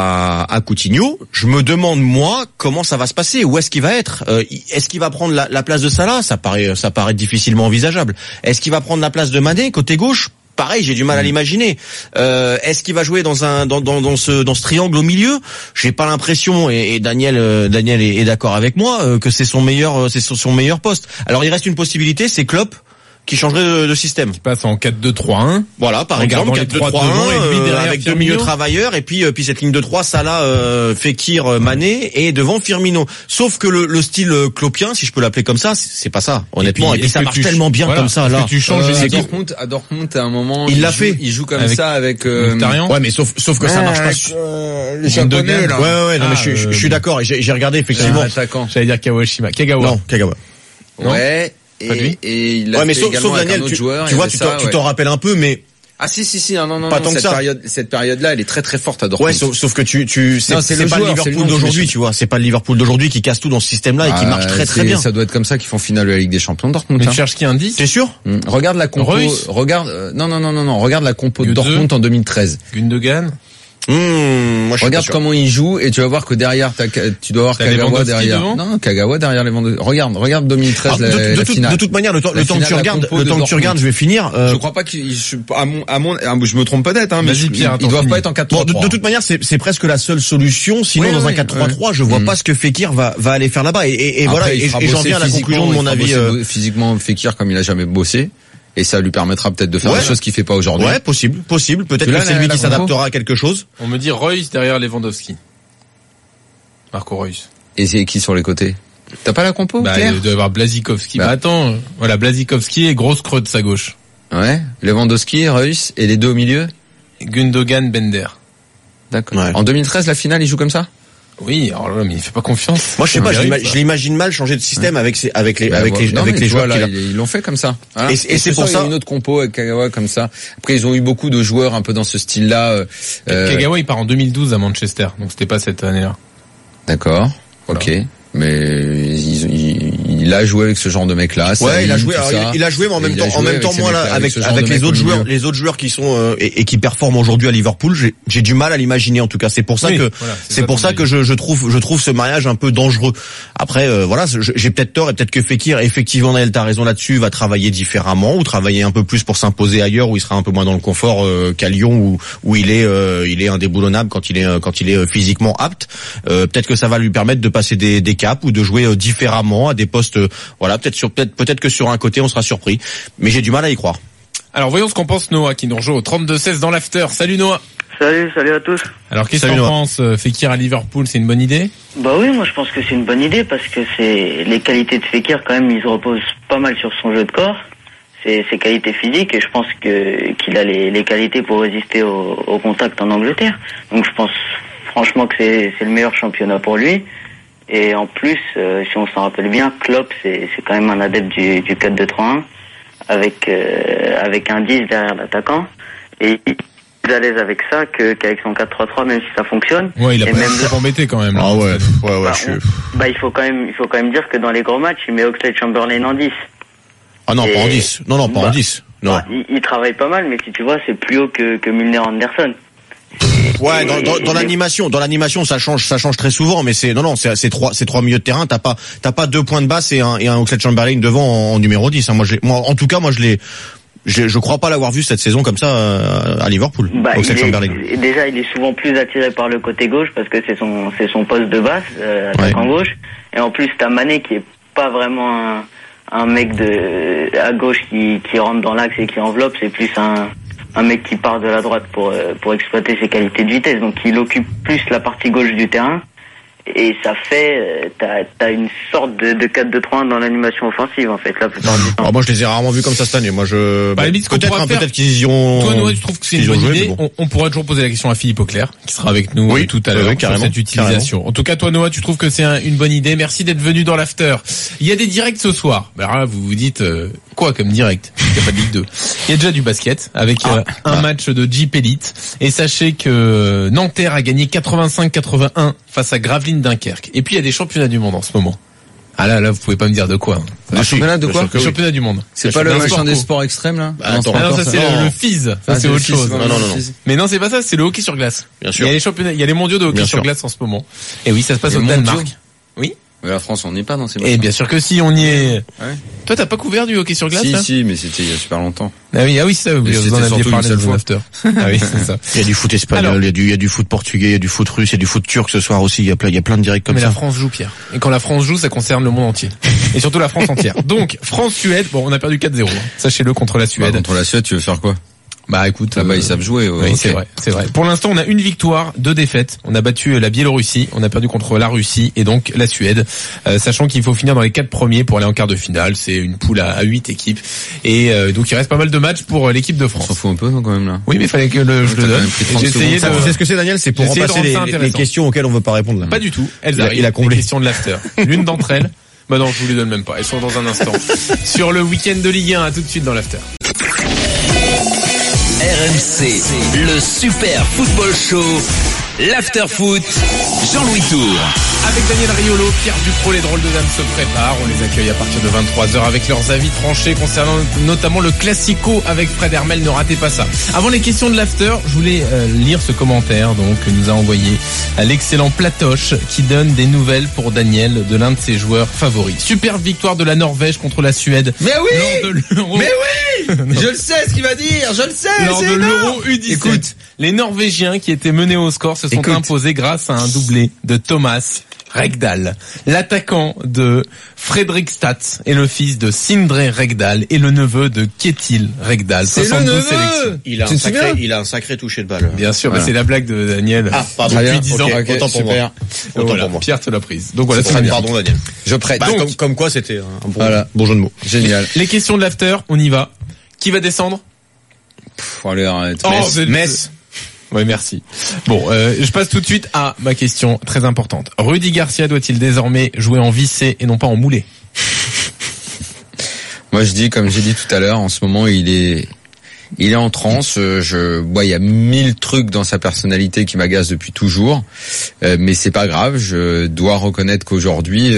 à Coutinho, je me demande moi comment ça va se passer, où est-ce qu'il va être, est-ce qu'il va prendre la place de Salah? Ça paraît difficilement envisageable. Est-ce qu'il va prendre la place de Mané côté gauche? Pareil, j'ai du mal à l'imaginer. Est-ce qu'il va jouer dans ce triangle au milieu? J'ai pas l'impression, et Daniel est d'accord avec moi, que c'est son meilleur poste. Alors il reste une possibilité, c'est Klopp qui changerait de système. Qui passe en 4-2-3-1. Voilà, par exemple, 4-2-3-1 avec deux milieux travailleurs et puis cette ligne de 3, Salah, Fekir, Mané et devant Firmino. Sauf que le style kloppien, si je peux l'appeler comme ça, c'est pas ça, honnêtement. Et ça marche tellement bien comme ça là. Que tu changes à Dortmund à un moment, il l'a fait. Il joue comme ça avec Ouais, mais sauf que ça marche pas. Les Japonais là. Ouais, non mais je suis d'accord et j'ai regardé effectivement. J'allais dire Kagawa. Non, Kagawa. Ouais. Traduit. Et il a mais fait également sauf avec Daniel, un autre joueur. tu vois, tu t'en rappelles un peu, mais ah si, non, pas tant que ça. Cette période-là, elle est très très forte à Dortmund. Ouais, sauf que c'est pas le Liverpool d'aujourd'hui, tu vois. C'est pas le Liverpool d'aujourd'hui qui casse tout dans ce système-là et qui marche très très bien. Ça doit être comme ça qu'ils font finale de la Ligue des Champions Dortmund. Mais tu cherches qui indique? T'es sûr? Regarde la compo. Reus. Non. Regarde la compo de Dortmund en 2013. Gundogan. Moi, regarde comment il joue et tu vas voir que derrière tu dois avoir Kagawa derrière. Non, Kagawa derrière les Lewandowski. Regarde 2013 la finale. De toute manière, le temps que tu regardes, je vais finir. Je crois pas qu'il je me trompe peut-être mais ils doivent pas être en 4-3-3. De toute manière, c'est presque la seule solution, sinon dans un 4-3-3, je vois pas ce que Fekir va aller faire là-bas et voilà et j'en viens à la conclusion de mon avis. Physiquement Fekir comme il a jamais bossé. Et ça lui permettra peut-être de faire des choses qu'il fait pas aujourd'hui. Ouais, possible. Peut-être que c'est lui qui s'adaptera à quelque chose. On me dit Reus derrière Lewandowski. Marco Reus. Et c'est qui sur les côtés? T'as pas la compo? Il doit y avoir Błaszczykowski. Attends, voilà, Błaszczykowski et grosse creuse à gauche. Ouais. Lewandowski, Reus, et les deux au milieu? Gundogan, Bender. D'accord. Ouais. En 2013, la finale, il joue comme ça? Oui, alors là, mais il fait pas confiance. Moi, je sais pas, je l'imagine mal changer de système avec les joueurs là, ils l'ont fait comme ça. Voilà. Et c'est pour ça. Il y a une autre compo avec Kagawa comme ça. Après, ils ont eu beaucoup de joueurs un peu dans ce style-là. Kagawa, il part en 2012 à Manchester, donc c'était pas cette année-là. D'accord. Voilà. Ok. Mais il a joué avec ce genre de mec-là. Ouais, il a joué. Il a joué, mais en même temps, moi là, avec les autres joueurs qui sont et qui performent aujourd'hui à Liverpool, j'ai du mal à l'imaginer. En tout cas, c'est pour ça que je trouve ce mariage un peu dangereux. Après, voilà, j'ai peut-être tort et peut-être que Fekir, effectivement, Naël, t'as raison là-dessus, va travailler différemment ou travailler un peu plus pour s'imposer ailleurs où il sera un peu moins dans le confort qu'à Lyon où il est indéboulonnable quand il est physiquement apte. Peut-être que ça va lui permettre de passer des caps ou de jouer différemment à des postes. Voilà, peut-être que sur un côté on sera surpris, mais j'ai du mal à y croire. Alors voyons ce qu'en pense Noah qui nous rejoint au 32-16 dans l'after. Salut Noah. Salut à tous. Alors qu'est-ce que tu en penses? Fekir à Liverpool, c'est une bonne idée? Bah oui, moi je pense que c'est une bonne idée parce que c'est les qualités de Fekir quand même, ils se reposent pas mal sur son jeu de corps, ses qualités physiques et je pense qu'il a les qualités pour résister au contact en Angleterre. Donc je pense franchement que c'est le meilleur championnat pour lui. Et en plus, si on s'en rappelle bien, Klopp c'est quand même un adepte du 4-2-3-1 avec un 10 derrière l'attaquant et il est plus à l'aise avec ça qu'avec son 4-3-3 même si ça fonctionne. Ouais, il a pas embêté quand même. Ah ouais. Il faut quand même dire que dans les gros matchs, il met Oxlade-Chamberlain en 10. Ah non, pas en 10. Non, pas en 10. Non. Il travaille pas mal mais si tu vois, c'est plus haut que Milner-Anderson. Ouais, dans l'animation, ça change très souvent, mais c'est trois milieux de terrain, t'as pas 2 points de basse et un Oxlade-Chamberlain devant en numéro 10, hein. Je crois pas l'avoir vu cette saison comme ça à Liverpool. Oxlade-Chamberlain. Déjà, il est souvent plus attiré par le côté gauche parce que c'est son poste de basse, attaquant gauche, et en plus t'as Mané qui est pas vraiment un mec à gauche qui rentre dans l'axe et qui enveloppe, c'est plus un mec qui part de la droite pour exploiter ses qualités de vitesse. Donc il occupe plus la partie gauche du terrain et ça fait t'as une sorte de 4-2-3-1 dans l'animation offensive en fait la plupart du temps. Alors moi je les ai rarement vus comme ça cette année. Moi peut-être qu'ils y ont. Toi Noël, tu trouves que c'est une bonne idée? On pourra toujours poser la question à Philippe Auclair qui sera avec nous tout à l'heure sur cette utilisation. Carrément. En tout cas toi Noah, tu trouves que c'est une bonne idée. Merci d'être venu dans l'after. Il y a des directs ce soir. Alors là vous vous dites quoi comme direct? Il n'y a pas de Ligue 2. Il y a déjà du basket avec un match de Jeep Elite et sachez que Nanterre a gagné 85-81 face à Gravelines Dunkerque. Et puis il y a des championnats du monde en ce moment. Ah là vous pouvez pas me dire de quoi. Un championnat de quoi? Le championnat du monde. C'est pas le machin des sports extrêmes là? Non, ça c'est le FIS. Ça c'est autre chose. Non. Mais non, c'est pas ça, c'est le hockey sur glace. Bien sûr. Il y a les championnats, il y a les mondiaux de hockey sur glace en ce moment. Et oui, ça se passe au Danemark. Oui. Mais la France, on n'y est pas dans ces matchs. Et bien sûr que si, on y est. Ouais. Toi, t'as pas couvert du hockey sur glace? Si, mais c'était il y a super longtemps. Ah oui, ça, vous en aviez parlé une seule fois. Ah oui, c'est ça. Il y a du foot espagnol, il y a du foot portugais, il y a du foot russe, il y a du foot turc ce soir aussi, il y a plein de directs comme ça. Mais la France joue, Pierre. Et quand la France joue, ça concerne le monde entier. Et surtout la France entière. Donc, France-Suède, on a perdu 4-0. Sachez-le, contre la Suède. Contre la Suède, tu veux faire quoi? Bah écoute, là-bas ils savent jouer. Oui, okay. c'est vrai. Pour l'instant, on a une victoire, 2 défaites. On a battu la Biélorussie, on a perdu contre la Russie et donc la Suède. Sachant qu'il faut finir dans les 4 premiers pour aller en quart de finale. C'est une poule à 8 équipes et donc il reste pas mal de matchs pour l'équipe de France. On s'en fout un peu non quand même là. Oui, mais il fallait que je le donne. J'ai essayé. Vous savez ce que c'est, Daniel? C'est pour remplacer les questions auxquelles on veut pas répondre. Là. Pas du tout. Elles arrivent. Il a comblé les questions de l'after. L'une d'entre elles. Bah non, je vous les donne même pas. Elles sont dans un instant. Sur le week-end de Ligue 1, à tout de suite dans l'after. RMC, le Super Football Show, l'After Foot, Jean-Louis Tour. Avec Daniel Riolo, Pierre Ducrot, les drôles de dames se préparent. On les accueille à partir de 23h avec leurs avis tranchés concernant notamment le Classico avec Fred Hermel. Ne ratez pas ça. Avant les questions de l'after, je voulais lire ce commentaire que nous a envoyé l'excellent Platoche qui donne des nouvelles pour Daniel de l'un de ses joueurs favoris. Superbe victoire de la Norvège contre la Suède. Mais oui! Lors de l'Euro. Mais oui! Je le sais ce qu'il va dire, je le sais! Lors de l'Euro U17. Écoute, les Norvégiens qui étaient menés au score se sont imposés grâce à un doublé de Thomas Rekdal. L'attaquant de Fredrikstad est le fils de Sindre Rekdal et le neveu de Ketil Rekdal. C'est le neveu. Il a un sacré toucher de balle. Bien sûr, voilà. C'est la blague de Daniel. Ah, pardon. Depuis 10 ans. Okay, autant pour moi. Autant pour moi. Pierre te l'a prise. Donc voilà, c'est pardon Daniel. Je prête. Bah, comme quoi c'était un bon jeu de mots. Génial. Les questions de l'after, on y va. Qui va descendre? Allez, arrête. Metz. Oui, merci. Bon, je passe tout de suite à ma question très importante. Rudy Garcia doit-il désormais jouer en vissé et non pas en moulé? Moi, je dis, comme j'ai dit tout à l'heure, en ce moment, il est en transe. Il y a 1000 trucs dans sa personnalité qui m'agacent depuis toujours, mais c'est pas grave. Je dois reconnaître qu'aujourd'hui,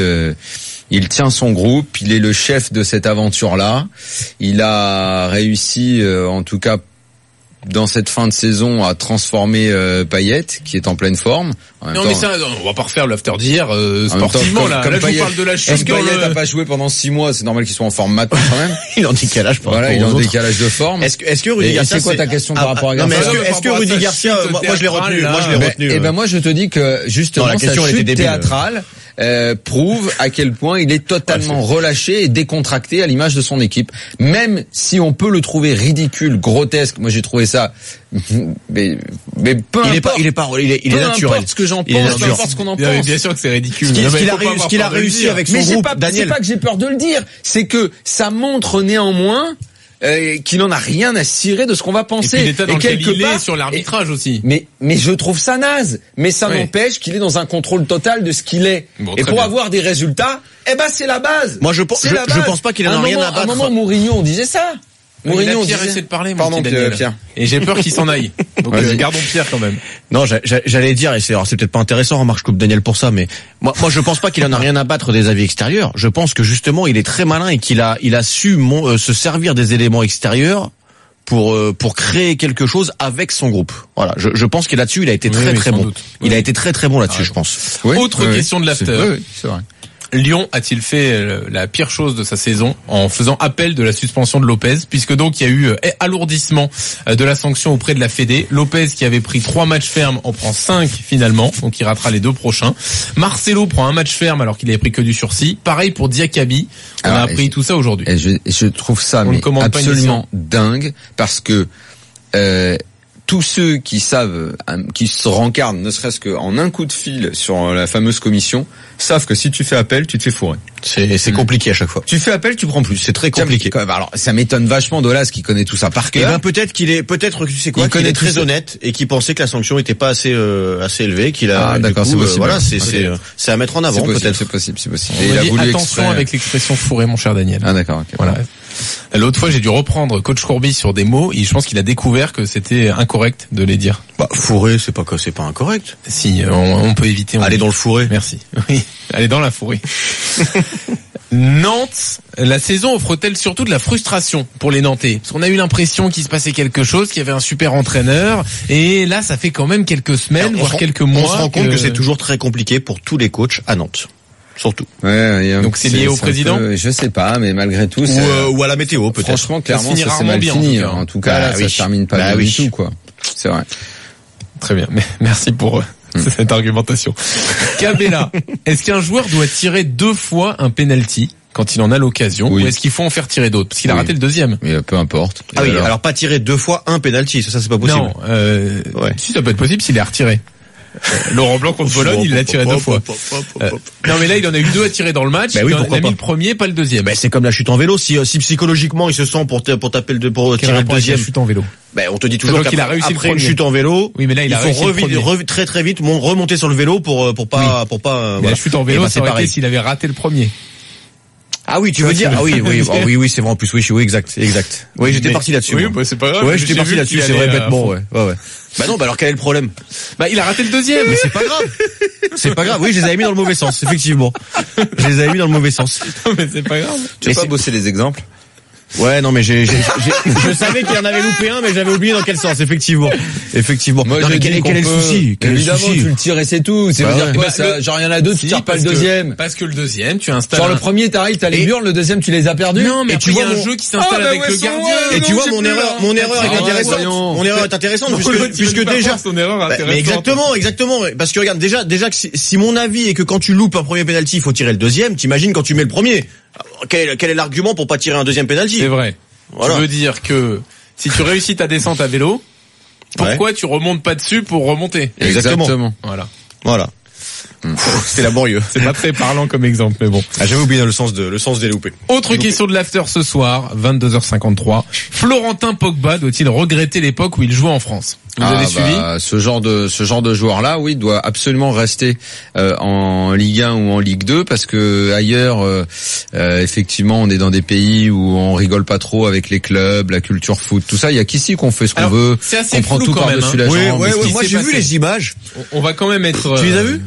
il tient son groupe. Il est le chef de cette aventure-là. Il a réussi, en tout cas, dans cette fin de saison, à transformer Payet, qui est en pleine forme. Non, mais ça, on va pas refaire l'after d'hier sportivement. Là, je vous parle de la chute. Est-ce que Payet n'a pas joué pendant 6 mois? C'est normal qu'il soit en forme maintenant quand même. Il est en décalage. Voilà, il est en décalage de forme. Est-ce que Rudy Garcia, c'est quoi ta question par rapport à Garcia? Est-ce que Rudy Garcia, moi je l'ai retenu. Et ben moi je te dis que justement sa chute théâtrale prouve à quel point il est totalement relâché et décontracté à l'image de son équipe. Même si on peut le trouver ridicule, grotesque, moi j'ai trouvé ça, mais peu importe. Il est naturel. Peu importe ce que j'en pense, peu importe ce qu'on en pense. Bien sûr que c'est ridicule. Ce qu'il a réussi avec son groupe, Daniel. C'est pas que j'ai peur de le dire, c'est que ça montre néanmoins qu'il n'en a rien à cirer de ce qu'on va penser. Et puis l'état dans lequel il est sur l'arbitrage aussi. Mais je trouve ça naze. Mais ça n'empêche qu'il est dans un contrôle total de ce qu'il est. Bon, et pour avoir des résultats, c'est la base. Moi je pense pas qu'il en a rien à battre. À un moment, Mourinho, on disait ça. Mourinho, Pierre essaie de parler, pardon, Pierre. Et j'ai peur qu'il s'en aille. Donc gardons Pierre quand même. Non, j'allais dire, et c'est peut-être pas intéressant, remarque, je coupe Daniel pour ça, mais moi je pense pas qu'il en a rien à battre des avis extérieurs. Je pense que justement il est très malin et qu'il a su se servir des éléments extérieurs pour créer quelque chose avec son groupe. Voilà, je pense que là-dessus il a été très bon. Il a été très bon là-dessus, je pense. Autre question de l'after. Oui, c'est vrai. Lyon a-t-il fait la pire chose de sa saison en faisant appel de la suspension de Lopez, puisque donc il y a eu alourdissement de la sanction auprès de la Fédé. Lopez qui avait pris 3 matchs fermes en prend 5 finalement, donc il ratera les 2 prochains. Marcelo prend un match ferme alors qu'il avait pris que du sursis. Pareil pour Diakabi. On a appris tout ça aujourd'hui. Je trouve ça absolument dingue parce que tous ceux qui savent, qui se rencarnent, ne serait-ce qu'en un coup de fil sur la fameuse commission, savent que si tu fais appel, tu te fais fourrer. C'est compliqué à chaque fois. Tu fais appel, tu prends plus. C'est très compliqué. Alors, ça m'étonne vachement d'Olas qui connaît tout ça par cœur. Et ben peut-être qu'il est très honnête et qu'il pensait que la sanction était pas assez élevée, qu'il a. D'accord, c'est possible. Voilà, c'est à mettre en avant. Peut-être. C'est possible. Et il a voulu attention avec l'expression fourré, mon cher Daniel. Ah d'accord. Okay. Voilà. L'autre fois, j'ai dû reprendre Coach Courbis sur des mots et je pense qu'il a découvert que c'était incorrect de les dire. Fourré, c'est pas incorrect. Si, on peut éviter. Aller dans le fourré. Merci. Oui, aller dans la fourrée. Nantes, la saison offre-t-elle surtout de la frustration pour les Nantais? Parce qu'on a eu l'impression qu'il se passait quelque chose, qu'il y avait un super entraîneur, et là, ça fait quand même quelques semaines, voire quelques mois. On se rend compte que c'est toujours très compliqué pour tous les coachs à Nantes. Surtout. Donc c'est lié au président? Je sais pas, mais malgré tout, ou à la météo peut-être. Franchement, clairement, ça c'est mal fini. En tout cas, là, ça se termine pas bien du tout, quoi. C'est vrai. Très bien. Merci pour cette argumentation. Cabella, est-ce qu'un joueur doit tirer 2 fois un penalty quand il en a l'occasion, ou est-ce qu'il faut en faire tirer d'autres? Parce qu'il a raté le deuxième. Mais peu importe. Alors pas tirer 2 fois un penalty, ça c'est pas possible. Non, si ça peut être possible s'il est retiré. Laurent Blanc contre Bologne, il l'a tiré 2 fois. Non mais là il en a eu 2 à tirer dans le match. Il a mis le premier, pas le deuxième. C'est comme la chute en vélo. Si psychologiquement il se sent pour tirer le deuxième. La chute en vélo. On te dit toujours qu'il a réussi après une chute en vélo. Oui mais là il faut très vite remonter sur le vélo pour pas. La chute en vélo, ça aurait été s'il avait raté le premier. Ah oui, tu veux dire? Ah oui, c'est vrai en plus. Oui, exact. Oui, j'étais parti là-dessus. Oui, bah, c'est pas grave. Ouais, j'étais parti là-dessus, c'est vrai, bêtement, ouais. Bah non, alors quel est le problème? Bah, il a raté le deuxième. Mais c'est pas grave. C'est pas grave. Oui, je les avais mis dans le mauvais sens, effectivement. Je les avais mis dans le mauvais sens. Non, mais c'est pas grave. Tu veux pas bosser les exemples? Ouais, non, mais je savais qu'il y en avait loupé un, mais j'avais oublié dans quel sens, effectivement. Moi, non, mais quel est le souci? Évidemment, tu le tires et c'est tout. C'est dire que ça, genre, il y en a deux, tu tires pas le deuxième. Parce que le deuxième, tu installes. Genre, le premier, t'arrives, t'as les burnes, le deuxième, tu les as perdus. Non, mais tu vois un jeu qui s'installe avec le gardien. Et tu vois, mon erreur est intéressante. Mon erreur est intéressante, puisque déjà. Mais exactement. Parce que regarde, déjà que si mon avis est que quand tu loupes un premier penalty, il faut tirer le deuxième, t'imagines quand tu mets le premier. Quel est l'argument pour pas tirer un deuxième penalty? C'est vrai. Voilà. Tu veux dire que si tu réussis ta descente à vélo, pourquoi tu remontes pas dessus pour remonter? Exactement. Voilà. C'est laborieux. C'est pas très parlant comme exemple, mais bon. Ah, j'avais oublié le sens des loupés. Autre question de l'after ce soir, 22h53. Florentin Pogba doit-il regretter l'époque où il jouait en France? Vous avez suivi? Ce genre de joueur-là, oui, doit absolument rester en Ligue 1 ou en Ligue 2 parce que ailleurs, effectivement, on est dans des pays où on rigole pas trop avec les clubs, la culture foot, tout ça. Il y a qu'ici qu'on fait ce qu'on veut, on prend tout par-dessus la jambe. Ouais, moi j'ai vu les images. On va quand même être. Tu les as vues?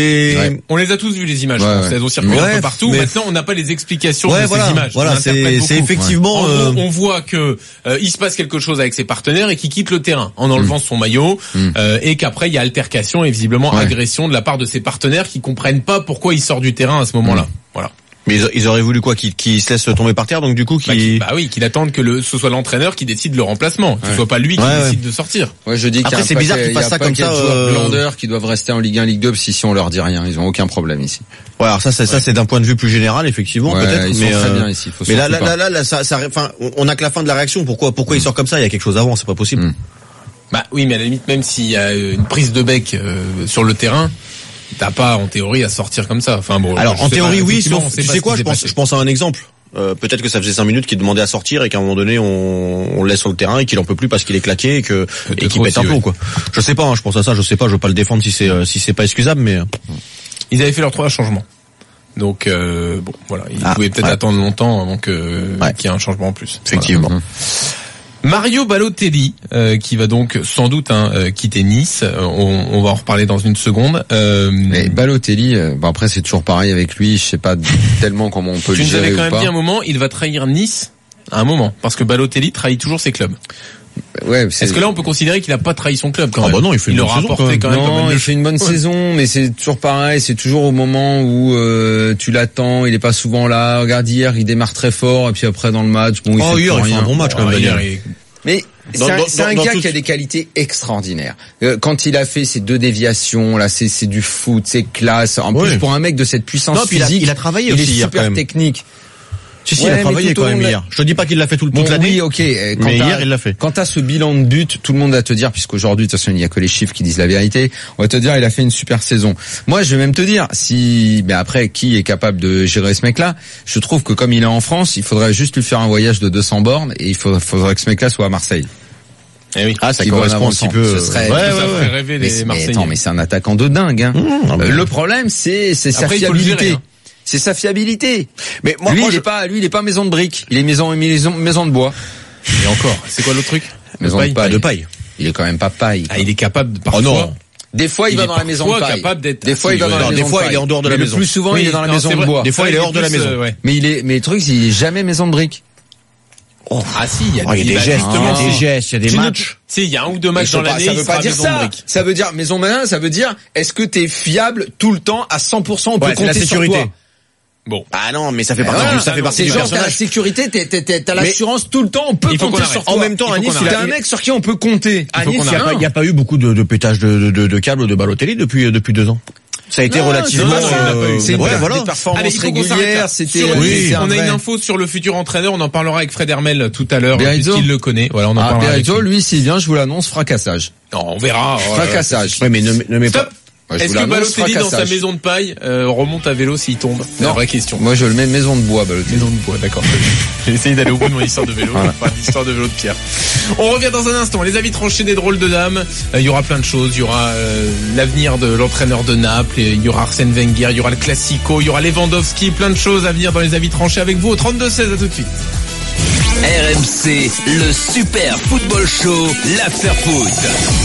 On les a tous vues les images. Elles ont circulé un peu partout. Maintenant, on n'a pas les explications de ces images. Voilà, c'est effectivement. On voit que il se passe quelque chose avec ses partenaires et qui quitte le terrain en enlevant son maillot et qu'après il y a altercation et visiblement agression de la part de ses partenaires qui comprennent pas pourquoi il sort du terrain à ce moment-là. Voilà. Mais ils auraient voulu quoi, qu'il se laisse tomber par terre, donc du coup qu'il attende que ce soit l'entraîneur qui décide le remplacement, que ce soit pas lui qui décide de sortir. Ouais, je dis après c'est bizarre qu'il fasse ça comme ça. Blandeurs qui doivent rester en Ligue 1, Ligue 2, si on leur dit rien, ils ont aucun problème ici. Ouais, alors ça c'est d'un point de vue plus général effectivement peut-être, ils sont très bien ici. Mais là ça enfin on a que la fin de la réaction. Pourquoi il sort comme ça? Il y a quelque chose avant, c'est pas possible. Bah oui, mais à la limite même s'il y a une prise de bec sur le terrain, t'as pas en théorie à sortir comme ça. Enfin bon. Alors en théorie oui, sauf tu sais quoi, je pense à un exemple. Peut-être que ça faisait 5 minutes qu'il demandait à sortir et qu'à un moment donné on le laisse sur le terrain et qu'il en peut plus parce qu'il est claqué et qu'il pète un plomb quoi. Je sais pas, je pense à ça, je veux pas le défendre si c'est pas excusable, mais ils avaient fait leurs 3 changements. Donc bon voilà, ils pouvaient peut-être attendre longtemps avant qu'il y ait un changement en plus. Effectivement. Voilà. Mario Balotelli, qui va donc sans doute quitter Nice. On va en reparler dans une seconde. Mais Balotelli, après c'est toujours pareil avec lui. Je sais pas tellement comment on peut le gérer ou pas. Tu nous avais quand même dit un moment, il va trahir Nice à un moment, parce que Balotelli trahit toujours ses clubs. Ouais, est-ce que là on peut considérer qu'il a pas trahi son club quand même? Bah non, il fait une bonne saison quand même. Non, il fait une bonne saison, mais c'est toujours pareil, c'est toujours au moment où tu l'attends, il est pas souvent là. Regarde hier, il démarre très fort et puis après dans le match, bon, il fait hier, il fait un bon match quand même. Mais c'est un gars qui a des qualités extraordinaires. Quand il a fait ces 2 déviations, là, c'est du foot, c'est classe. En plus, pour un mec de cette puissance physique, il a travaillé aussi hier, super technique. Si, il a travaillé quand même hier. Je te dis pas qu'il l'a fait toute l'année. Oui, ok. Mais hier, il l'a fait. Quand t'as ce bilan de but, tout le monde va te dire, puisqu'aujourd'hui, de toute façon, il n'y a que les chiffres qui disent la vérité, on va te dire, il a fait une super saison. Moi, je vais même te dire, mais après, qui est capable de gérer ce mec-là? Je trouve que comme il est en France, il faudrait juste lui faire un voyage de 200 bornes et il faudrait que ce mec-là soit à Marseille. Eh oui. Ah, ça correspond un petit peu. Ce serait, ça ferait rêver les Marseillais. Mais c'est un attaquant de dingue, hein. Le problème, c'est sa fiabilité. C'est sa fiabilité. Mais lui, il est pas maison de briques. Il est maison de bois. Et encore. C'est quoi l'autre truc? Maison de paille. Il est quand même pas paille. Ah, il est capable de parfois. Oh non. Des fois, il va dans la maison de paille. Des fois, il va dans la maison de paille. Des fois, il est en dehors de la maison. Le plus souvent, il est dans la maison de bois. Des fois, il est hors de la maison. Mais le truc, c'est qu'il est jamais maison de briques. Ah si, il y a des gestes, il y a des matchs. Si, il y a 1 ou 2 matchs dans l'année, ça veut pas dire ça. Ça veut dire maison malin, ça veut dire est-ce que t'es fiable tout le temps à 100%, on peut compter sur toi. Bon. Ah non, mais ça fait partie du personnage. T'as la sécurité, t'as l'assurance tout le temps, on peut compter sur toi. En même temps, à Nice, t'es un mec sur qui on peut compter. À Nice, il y a pas eu beaucoup de pétage de câbles de Balotelli depuis 2 ans. Ça a été relativement. C'est une performance régulière. On a une info sur le futur entraîneur. On en parlera avec Fred Hermel tout à l'heure, puisqu'il le connaît. Voilà, on en parlera. Berizzo, lui, s'il vient, je vous l'annonce, fracassage. Non, on verra. Fracassage. Ouais, mais ne mets pas. Est-ce que Balotelli dans sa maison de paille remonte à vélo s'il tombe? C'est la vraie question. Moi je le mets maison de bois, Balotelli. Maison de bois, d'accord. J'ai essayé d'aller au bout de mon histoire de vélo, pas d'histoire de vélo de pierre. On revient dans un instant. Les avis tranchés des drôles de dames. Il y aura plein de choses. Il y aura l'avenir de l'entraîneur de Naples. Il y aura Arsène Wenger. Il y aura le Classico. Il y aura Lewandowski. Plein de choses à venir dans les avis tranchés avec vous au 32-16. À tout de suite. RMC, le Super Football Show, l'After Foot.